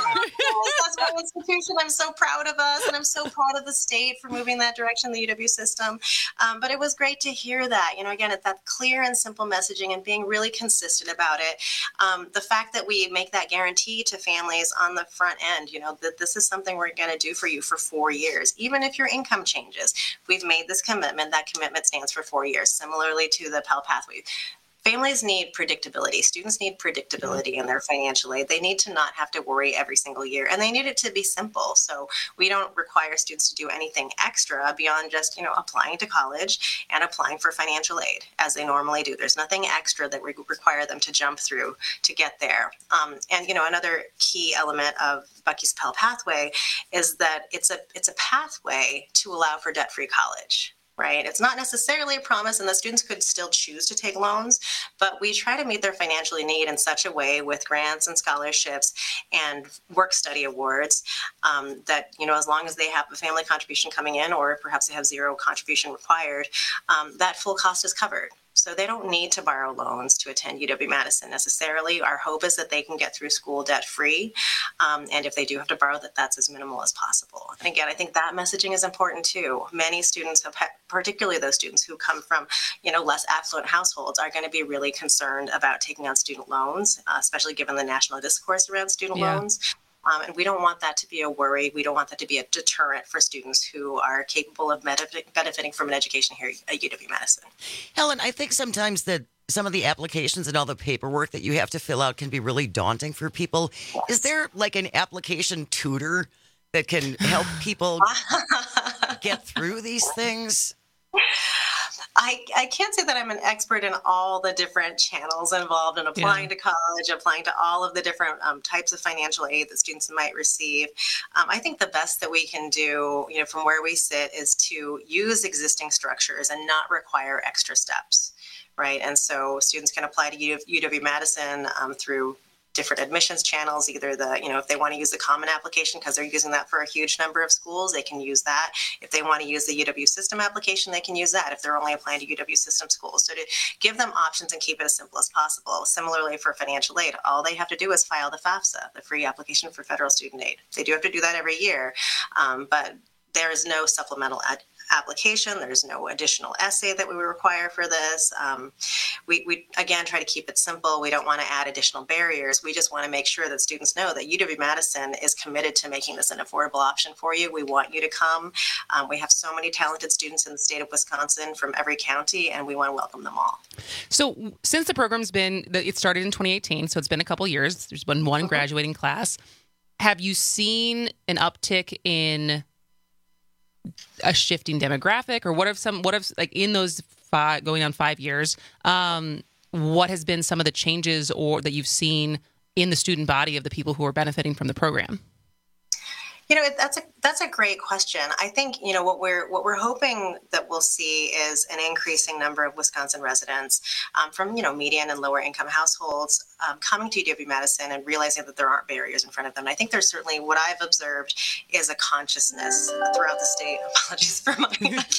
That's my institution. I'm so proud of us, and I'm so proud of the state for moving that direction, the U W system. Um, but it was great to hear that, you know, again, it's that clear and simple messaging and being really consistent about it. Um, the fact that we make that guarantee to families on the front end, you know, that this is something we're going to do for you for four years, even if your income changes. We've made this commitment. That commitment stands for four years, similarly to the Pell Pathway. Families need predictability. Students need predictability in their financial aid. They need to not have to worry every single year, and they need it to be simple. So we don't require students to do anything extra beyond just, you know, applying to college and applying for financial aid as they normally do. There's nothing extra that we require them to jump through to get there. Um, and, you know, another key element of Bucky's Pell Pathway is that it's a it's a pathway to allow for debt-free college. Right. It's not necessarily a promise, and the students could still choose to take loans, but we try to meet their financial need in such a way with grants and scholarships and work study awards um, that, you know, as long as they have a family contribution coming in, or perhaps they have zero contribution required, um, that full cost is covered. So they don't need to borrow loans to attend U W-Madison necessarily. Our hope is that they can get through school debt-free. Um, and if they do have to borrow, that that's as minimal as possible. And again, I think that messaging is important too. Many students, have, particularly those students who come from, you know, less affluent households, are going to be really concerned about taking on student loans, uh, especially given the national discourse around student yeah. loans. Um, and we don't want that to be a worry. We don't want that to be a deterrent for students who are capable of benefiting from an education here at U W-Madison. Helen, I think sometimes that some of the applications and all the paperwork that you have to fill out can be really daunting for people. Yes. Is there like an application tutor that can help people get through these things? I, I can't say that I'm an expert in all the different channels involved in applying yeah. to college, applying to all of the different um, types of financial aid that students might receive. Um, I think the best that we can do, you know, from where we sit, is to use existing structures and not require extra steps, right? And so students can apply to U W-Madison um, through different admissions channels, either the, you know, if they want to use the common application because they're using that for a huge number of schools, they can use that. If they want to use the U W system application, they can use that if they're only applying to U W system schools. So to give them options and keep it as simple as possible. Similarly for financial aid, all they have to do is file the FAFSA, the free application for federal student aid. They do have to do that every year, um, but there is no supplemental ad- application. There's no additional essay that we require for this. Um, we, we, again, try to keep it simple. We don't want to add additional barriers. We just want to make sure that students know that U W-Madison is committed to making this an affordable option for you. We want you to come. Um, we have so many talented students in the state of Wisconsin from every county, and we want to welcome them all. So since the program's been, it started in twenty eighteen, so it's been a couple years. There's been one mm-hmm. graduating class. Have you seen an uptick in a shifting demographic, or what if some, what if like in those five, going on five years, um, what has been some of the changes or that you've seen in the student body of the people who are benefiting from the program? You know, that's a that's a great question. I think, you know, what we're what we're hoping that we'll see is an increasing number of Wisconsin residents um, from, you know, median and lower income households um, coming to U W-Madison and realizing that there aren't barriers in front of them. And I think there's certainly what I've observed is a consciousness throughout the state. Apologies for my,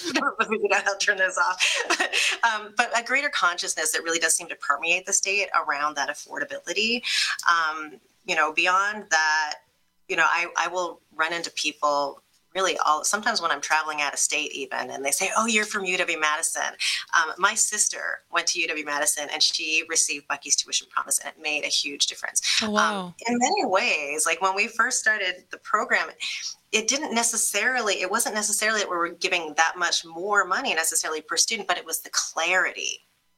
I'll turn this off. um, but a greater consciousness that really does seem to permeate the state around that affordability. Um, you know, beyond that, you know, I, I will run into people really all, sometimes when I'm traveling out of state even, and they say, oh, you're from U W-Madison. Um, my sister went to U W-Madison and she received Bucky's Tuition Promise, and it made a huge difference. Oh, wow. Um, in many ways, like when we first started the program, it didn't necessarily, it wasn't necessarily that we were giving that much more money necessarily per student, but it was the clarity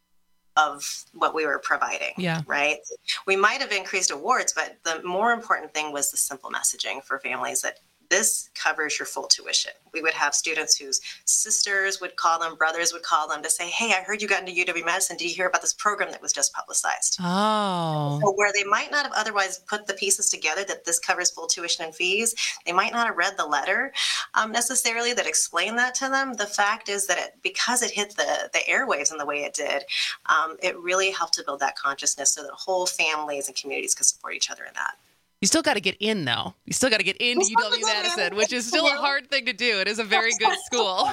of what we were providing, yeah. right? We might have increased awards, but the more important thing was the simple messaging for families that this covers your full tuition. We would have students whose sisters would call them, brothers would call them to say, hey, I heard you got into U W-Madison. Did you hear about this program that was just publicized? Oh. So where they might not have otherwise put the pieces together that this covers full tuition and fees, they might not have read the letter um, necessarily that explained that to them. The fact is that it, because it hit the, the airwaves in the way it did, um, it really helped to build that consciousness so that whole families and communities could support each other in that. You still got to get in, though. You still got to get into U W-Madison, which is still a hard thing to do. It is a very good school.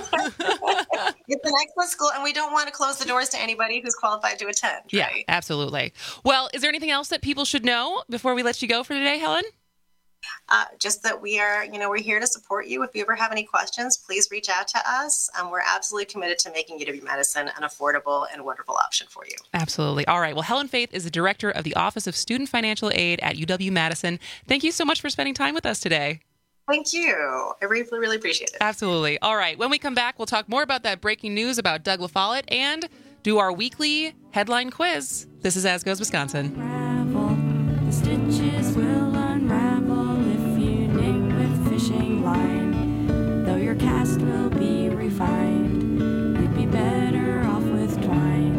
It's an excellent school, and we don't want to close the doors to anybody who's qualified to attend. Yeah, right? Absolutely. Well, is there anything else that people should know before we let you go for today, Helen? Uh, just that we are, you know, we're here to support you. If you ever have any questions, please reach out to us. Um, we're absolutely committed to making U W-Madison an affordable and wonderful option for you. Absolutely. All right. Well, Helen Faith is the director of the Office of Student Financial Aid at U W-Madison. Thank you so much for spending time with us today. Thank you. I really, really appreciate it. Absolutely. All right. When we come back, we'll talk more about that breaking news about Doug LaFollette and do our weekly headline quiz. This is As Goes Wisconsin. Unravel. The stitches will unravel if you knit with fishing line. Though your cast will be refined, you'd be better off with twine.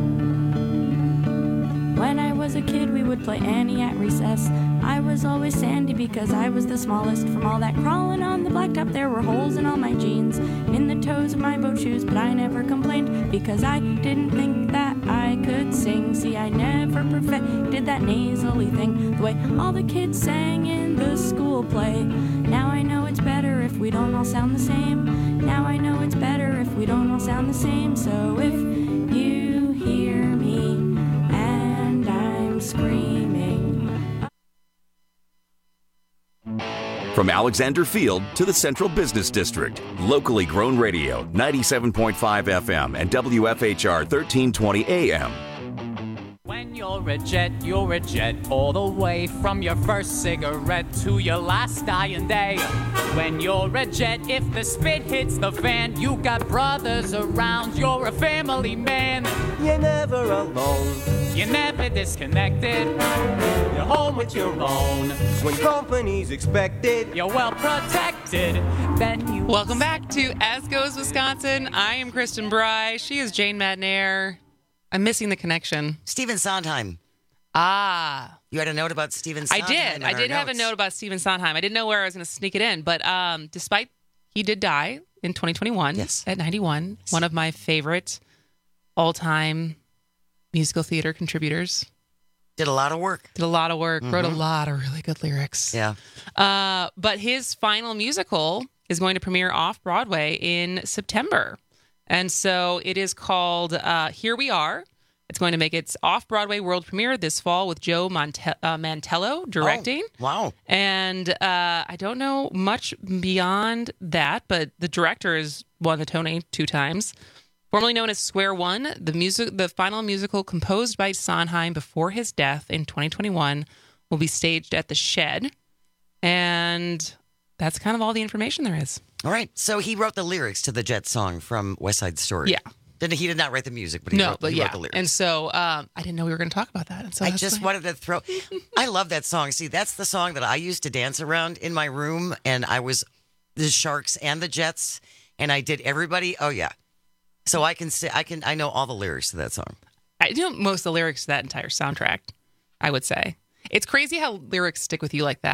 When I was a kid, we would play Annie at recess. I was always Sandy because I was the smallest. From all that crawling on the blacktop, there were holes in all my jeans, in the toes of my boat shoes, but I never complained because I didn't think that I could sing. See, I never perfected that nasally thing, the way all the kids sang in the school play. Now I know it's better if we don't all sound the same. Now I know it's better if we don't all sound the same. So if you hear me and I'm screaming. From Alexander Field to the Central Business District, locally grown radio, ninety-seven point five F M and W F H R thirteen twenty A M. When you're a jet, you're a jet all the way from your first cigarette to your last dying day. When you're a jet, if the spit hits the fan, you got brothers around, you're a family man. You're never alone. You're never disconnected. You're home with your own. When company's expected, you're well protected. Then you Welcome back to As Goes Wisconsin. I am Kristen Bry. She is Jane Madnair. I'm missing the connection. Stephen Sondheim. Ah. You had a note about Stephen Sondheim. I did. I did have notes. a note about Stephen Sondheim. I didn't know where I was going to sneak it in, but um, despite he did die in twenty twenty-one yes. at ninety-one, yes. One of my favorite all-time musical theater contributors. Did a lot of work. Did a lot of work. Mm-hmm. Wrote a lot of really good lyrics. Yeah. Uh, but his final musical is going to premiere off-Broadway in September. And so it is called uh, Here We Are. It's going to make its off-Broadway world premiere this fall with Joe Monte- uh, Mantello directing. Oh, wow. And uh, I don't know much beyond that, but the director has won the Tony two times. Formerly known as Square One, the music, the final musical composed by Sondheim before his death in twenty twenty-one will be staged at the Shed. And that's kind of all the information there is. All right. So he wrote the lyrics to the Jet song from West Side Story. Yeah. Didn't he? Did not write the music, but he, no, wrote, but he yeah. wrote the lyrics. And so um, I didn't know we were going to talk about that. And so I that's just why. wanted to throw. I love that song. See, that's the song that I used to dance around in my room, and I was the Sharks and the Jets, and I did everybody. Oh yeah. So I can say I can I know all the lyrics to that song. I know most of the lyrics to that entire soundtrack. I would say it's crazy how lyrics stick with you like that.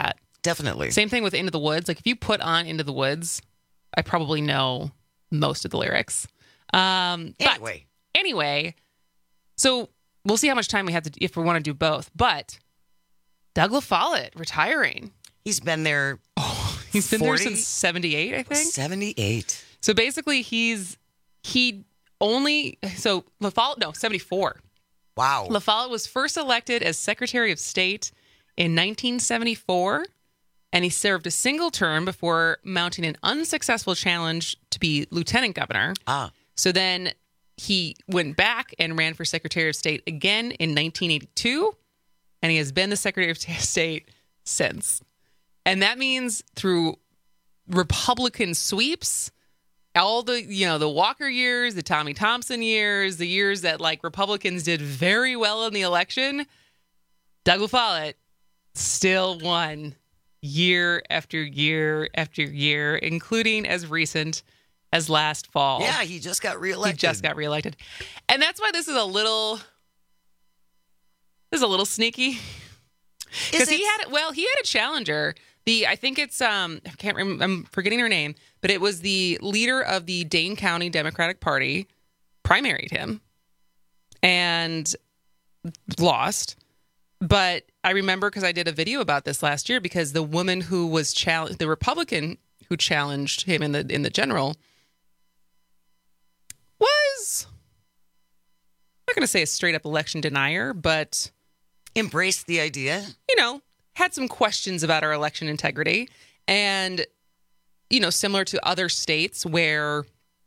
definitely. Same thing with Into the Woods. Like if you put on Into the Woods, I probably know most of the lyrics. Um, anyway. But anyway, so we'll see how much time we have to, if we want to do both. But Doug LaFollette retiring. He's been there. Oh, he's been forty? there since seventy-eight, I think. seventy-eight. So basically, he's he only so LaFollette no seventy-four. Wow. LaFollette was first elected as Secretary of State in nineteen seventy-four, and he served a single term before mounting an unsuccessful challenge to be lieutenant governor. Ah. So then he went back and ran for Secretary of State again in nineteen eighty-two, and he has been the Secretary of State since. And that means through Republican sweeps, all the, you know, the Walker years, the Tommy Thompson years, the years that like Republicans did very well in the election, Doug LaFollette still won year after year after year, including as recent as last fall. Yeah, he just got reelected. He just got reelected. And that's why this is a little, this is a little sneaky. Because he had, well, he had a challenger. The, I think it's, um, I can't remember, I'm forgetting her name, but it was the leader of the Dane County Democratic Party primaried him and lost. But I remember because I did a video about this last year because the woman who was challenged, the Republican who challenged him in the in the general was, I'm not going to say a straight up election denier, but embraced the idea. You know, had some questions about our election integrity. And, you know, similar to other states where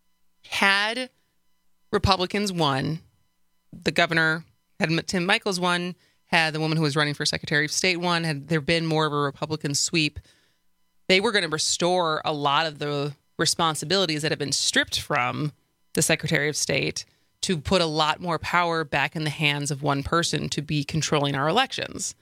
had Republicans won, the governor, had Tim Michels won, had the woman who was running for Secretary of State won, had there been more of a Republican sweep, they were going to restore a lot of the responsibilities that have been stripped from the Secretary of State to put a lot more power back in the hands of one person to be controlling our elections.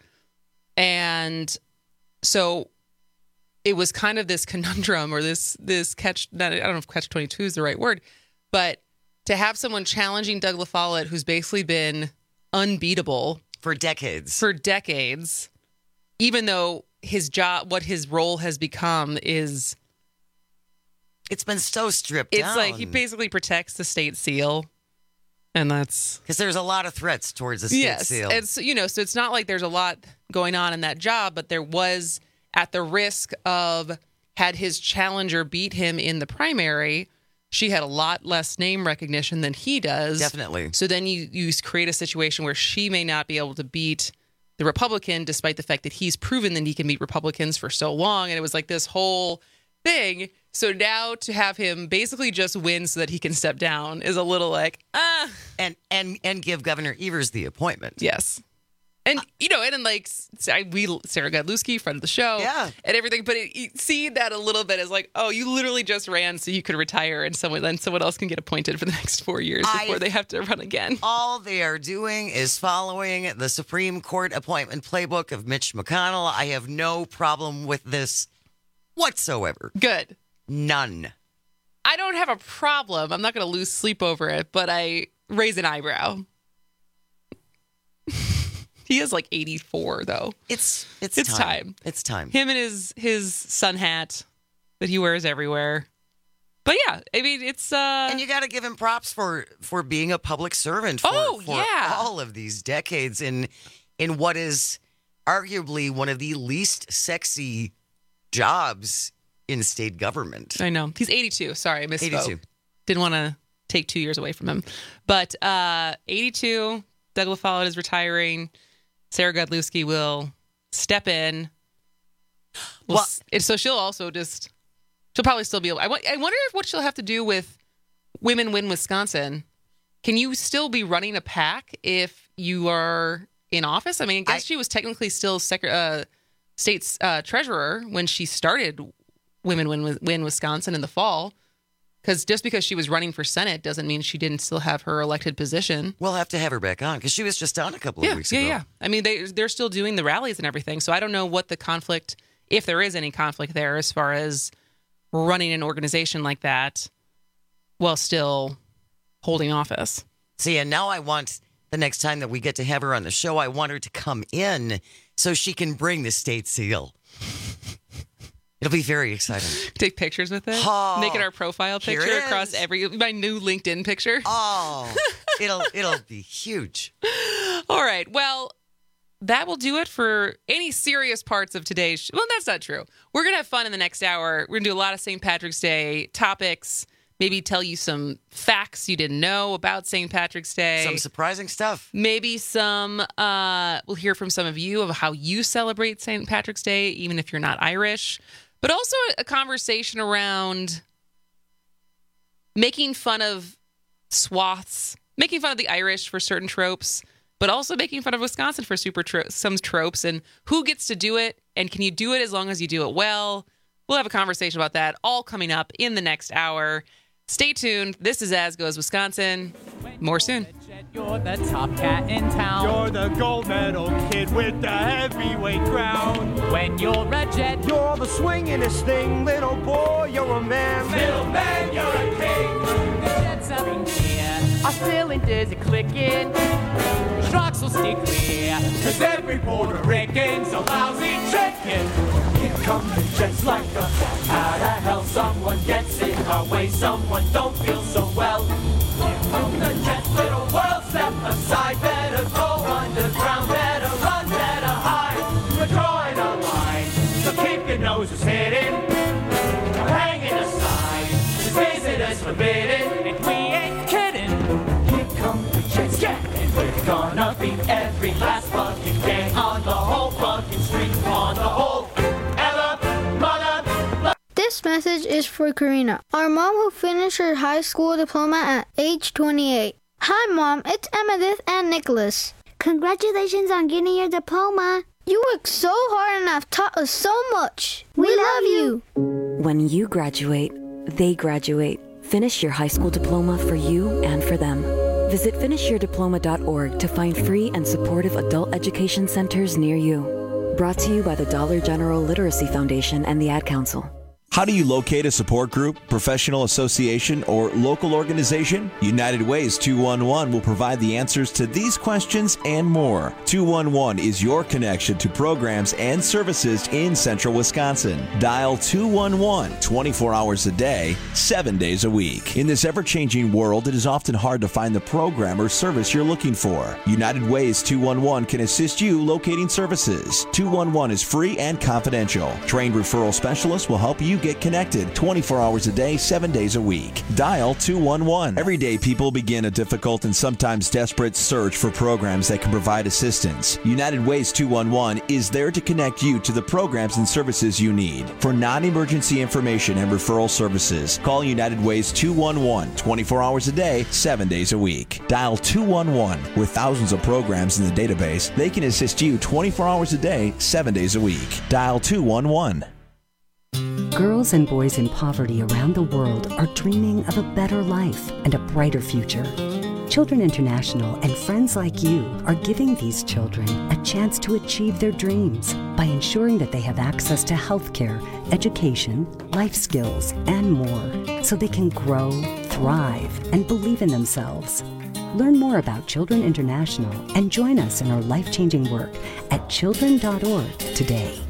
And so it was kind of this conundrum or this this catch, I don't know if catch twenty-two is the right word, but to have someone challenging Doug LaFollette, who's basically been unbeatable for decades, for decades, even though his job, what his role has become is, it's been so stripped it's down. like he basically protects the state seal. And that's because there's a lot of threats towards the state yes, seal. It's, you know, so it's not like there's a lot going on in that job, but there was, at the risk of, had his challenger beat him in the primary, she had a lot less name recognition than he does. Definitely. So then you, you create a situation where she may not be able to beat the Republican, despite the fact that he's proven that he can beat Republicans for so long. And it was like this whole thing. So now to have him basically just win so that he can step down is a little like, ah. And and and give Governor Evers the appointment. Yes. And, you know, and then like, we Sarah Godlewski, friend of the show, yeah, and everything. But it, you see that a little bit as like, oh, you literally just ran so you could retire and someone then someone else can get appointed for the next four years before I, they have to run again. All they are doing is following the Supreme Court appointment playbook of Mitch McConnell. I have no problem with this whatsoever. Good. None. I don't have a problem. I'm not going to lose sleep over it, but I raise an eyebrow. He is like eighty-four, though. It's it's it's time. time. It's time. Him and his his sun hat that he wears everywhere. But yeah, I mean, it's uh, and you got to give him props for for being a public servant. For, oh for yeah, all of these decades in in what is arguably one of the least sexy jobs in state government. I know. He's eighty-two. Sorry, I misspoke. eighty-two. Didn't want to take two years away from him. But uh, eighty-two, Doug LaFollette is retiring. Sarah Godlewski will step in. We'll Well- s- and so she'll also just, she'll probably still be able, I, wa- I wonder if what she'll have to do with Women Win Wisconsin. Can you still be running a PAC if you are in office? I mean, I guess I- she was technically still sec- uh, state's uh, treasurer when she started Women Win, Win Wisconsin in the fall. Because just because she was running for Senate doesn't mean she didn't still have her elected position. We'll have to have her back on because she was just on a couple yeah, of weeks yeah, ago. Yeah, I mean, they, they're still doing the rallies and everything. So I don't know what the conflict, if there is any conflict there as far as running an organization like that while still holding office. See, and now I want the next time that we get to have her on the show, I want her to come in so she can bring the state seal. It'll be very exciting. Take pictures with it. Oh, Make it our profile here picture it across is. every my new LinkedIn picture. Oh, it'll it'll be huge. All right. Well, that will do it for any serious parts of today's show. Well, that's not true. We're going to have fun in the next hour. We're going to do a lot of Saint Patrick's Day topics, maybe tell you some facts you didn't know about Saint Patrick's Day. Some surprising stuff. Maybe some, uh, we'll hear from some of you of how you celebrate Saint Patrick's Day, even if you're not Irish. But also a conversation around making fun of swaths, making fun of the Irish for certain tropes, but also making fun of Wisconsin for super tro- some tropes, and who gets to do it, and can you do it as long as you do it well? We'll have a conversation about that all coming up in the next hour. Stay tuned. This is As Goes Wisconsin. More soon. You're the top cat in town. You're the gold medal kid with the heavyweight crown. When you're a jet, You're the swingin'est thing, little boy, you're a man. little man, you're a king. The jets up in here, our cylinders are clicking. Trucks will stay clear, cause every Puerto Rican's a lousy chicken. Here come the jets like a out of hell. Someone gets in our way, someone don't feel so well. Here come the jets, little world, step aside. Better go underground, better run, better hide. We're drawing a line, so keep your noses hidden. We're hanging aside, this visitors forbidden, and we ain't kidding. Here come the jets, yeah, and we're gonna beat every last fucking gang on the whole fucking street, on the whole ever mother. This message is for Karina, our mom who finished her high school diploma at age twenty-eight. Hi, Mom. It's Emmettith and Nicholas. Congratulations on getting your diploma. You worked so hard and have taught us so much. We, We love love you. When you graduate, they graduate. Finish your high school diploma for you and for them. Visit finish your diploma dot org to find free and supportive adult education centers near you. Brought to you by the Dollar General Literacy Foundation and the Ad Council. How do you locate a support group, professional association, or local organization? United Ways two one one will provide the answers to these questions and more. two one one is your connection to programs and services in central Wisconsin. Dial two one one twenty-four hours a day, seven days a week. In this ever-changing world, it is often hard to find the program or service you're looking for. United Ways two one one can assist you locating services. two one one is free and confidential. Trained referral specialists will help you get connected twenty-four hours a day, seven days a week. Dial two one one. Every day, people begin a difficult and sometimes desperate search for programs that can provide assistance. United Ways two one one is there to connect you to the programs and services you need. For non-emergency information and referral services, call United Ways two one one twenty-four hours a day, seven days a week. Dial two one one. With thousands of programs in the database, they can assist you twenty-four hours a day, seven days a week. Dial two one one. Girls and boys in poverty around the world are dreaming of a better life and a brighter future. Children International and friends like you are giving these children a chance to achieve their dreams by ensuring that they have access to healthcare, education, life skills, and more, so they can grow, thrive, and believe in themselves. Learn more about Children International and join us in our life-changing work at children dot org today.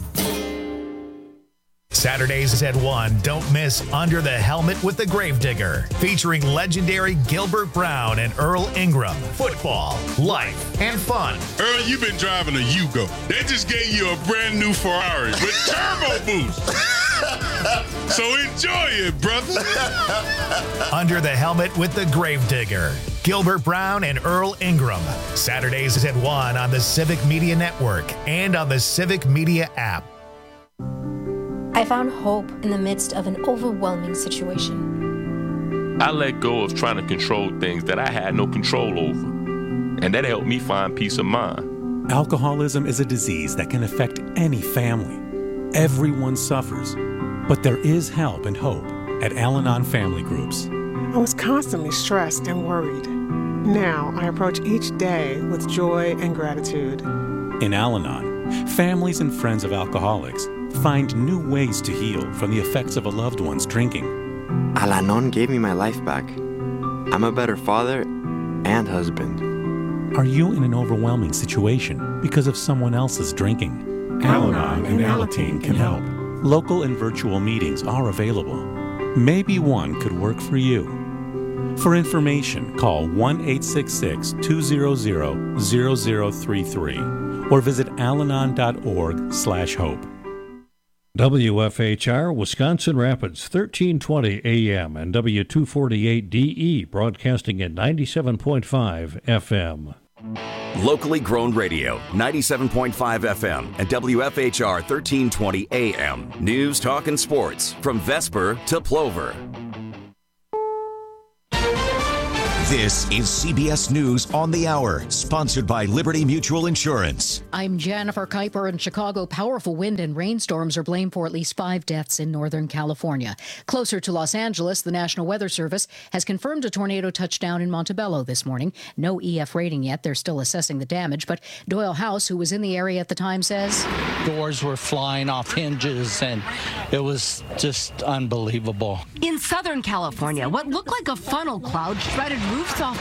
Saturdays at one, don't miss Under the Helmet with the Gravedigger, featuring legendary Gilbert Brown and Earl Ingram. Football, life, and fun. Earl, you've been driving a Yugo. They just gave you a brand new Ferrari with turbo boost. So enjoy it, brother. Under the Helmet with the Gravedigger, Gilbert Brown and Earl Ingram. Saturdays at one on the Civic Media Network and on the Civic Media app. I found hope in the midst of an overwhelming situation. I let go of trying to control things that I had no control over, and that helped me find peace of mind. Alcoholism is a disease that can affect any family. Everyone suffers, but there is help and hope at Al-Anon Family Groups. I was constantly stressed and worried. Now I approach each day with joy and gratitude. In Al-Anon, families and friends of alcoholics find new ways to heal from the effects of a loved one's drinking. Al-Anon gave me my life back. I'm a better father and husband. Are you in an overwhelming situation because of someone else's drinking? Al-Anon and Alateen can help. Local and virtual meetings are available. Maybe one could work for you. For information, call one eight six six, two zero zero, zero zero three three or visit alanon dot org slash hope. W F H R, Wisconsin Rapids, thirteen twenty A M and W two forty-eight D E, broadcasting at ninety-seven point five F M. Locally grown radio, ninety-seven point five F M and W F H R thirteen twenty A M. News, talk, and sports from Vesper to Plover. This is C B S News on the Hour, sponsored by Liberty Mutual Insurance. I'm Jennifer Kuiper. In Chicago, powerful wind and rainstorms are blamed for at least five deaths in Northern California. Closer to Los Angeles, the National Weather Service has confirmed a tornado touchdown in Montebello this morning. No E F rating yet. They're still assessing the damage, but Doyle House, who was in the area at the time, says doors were flying off hinges and it was just unbelievable. In Southern California, what looked like a funnel cloud shredded roofs off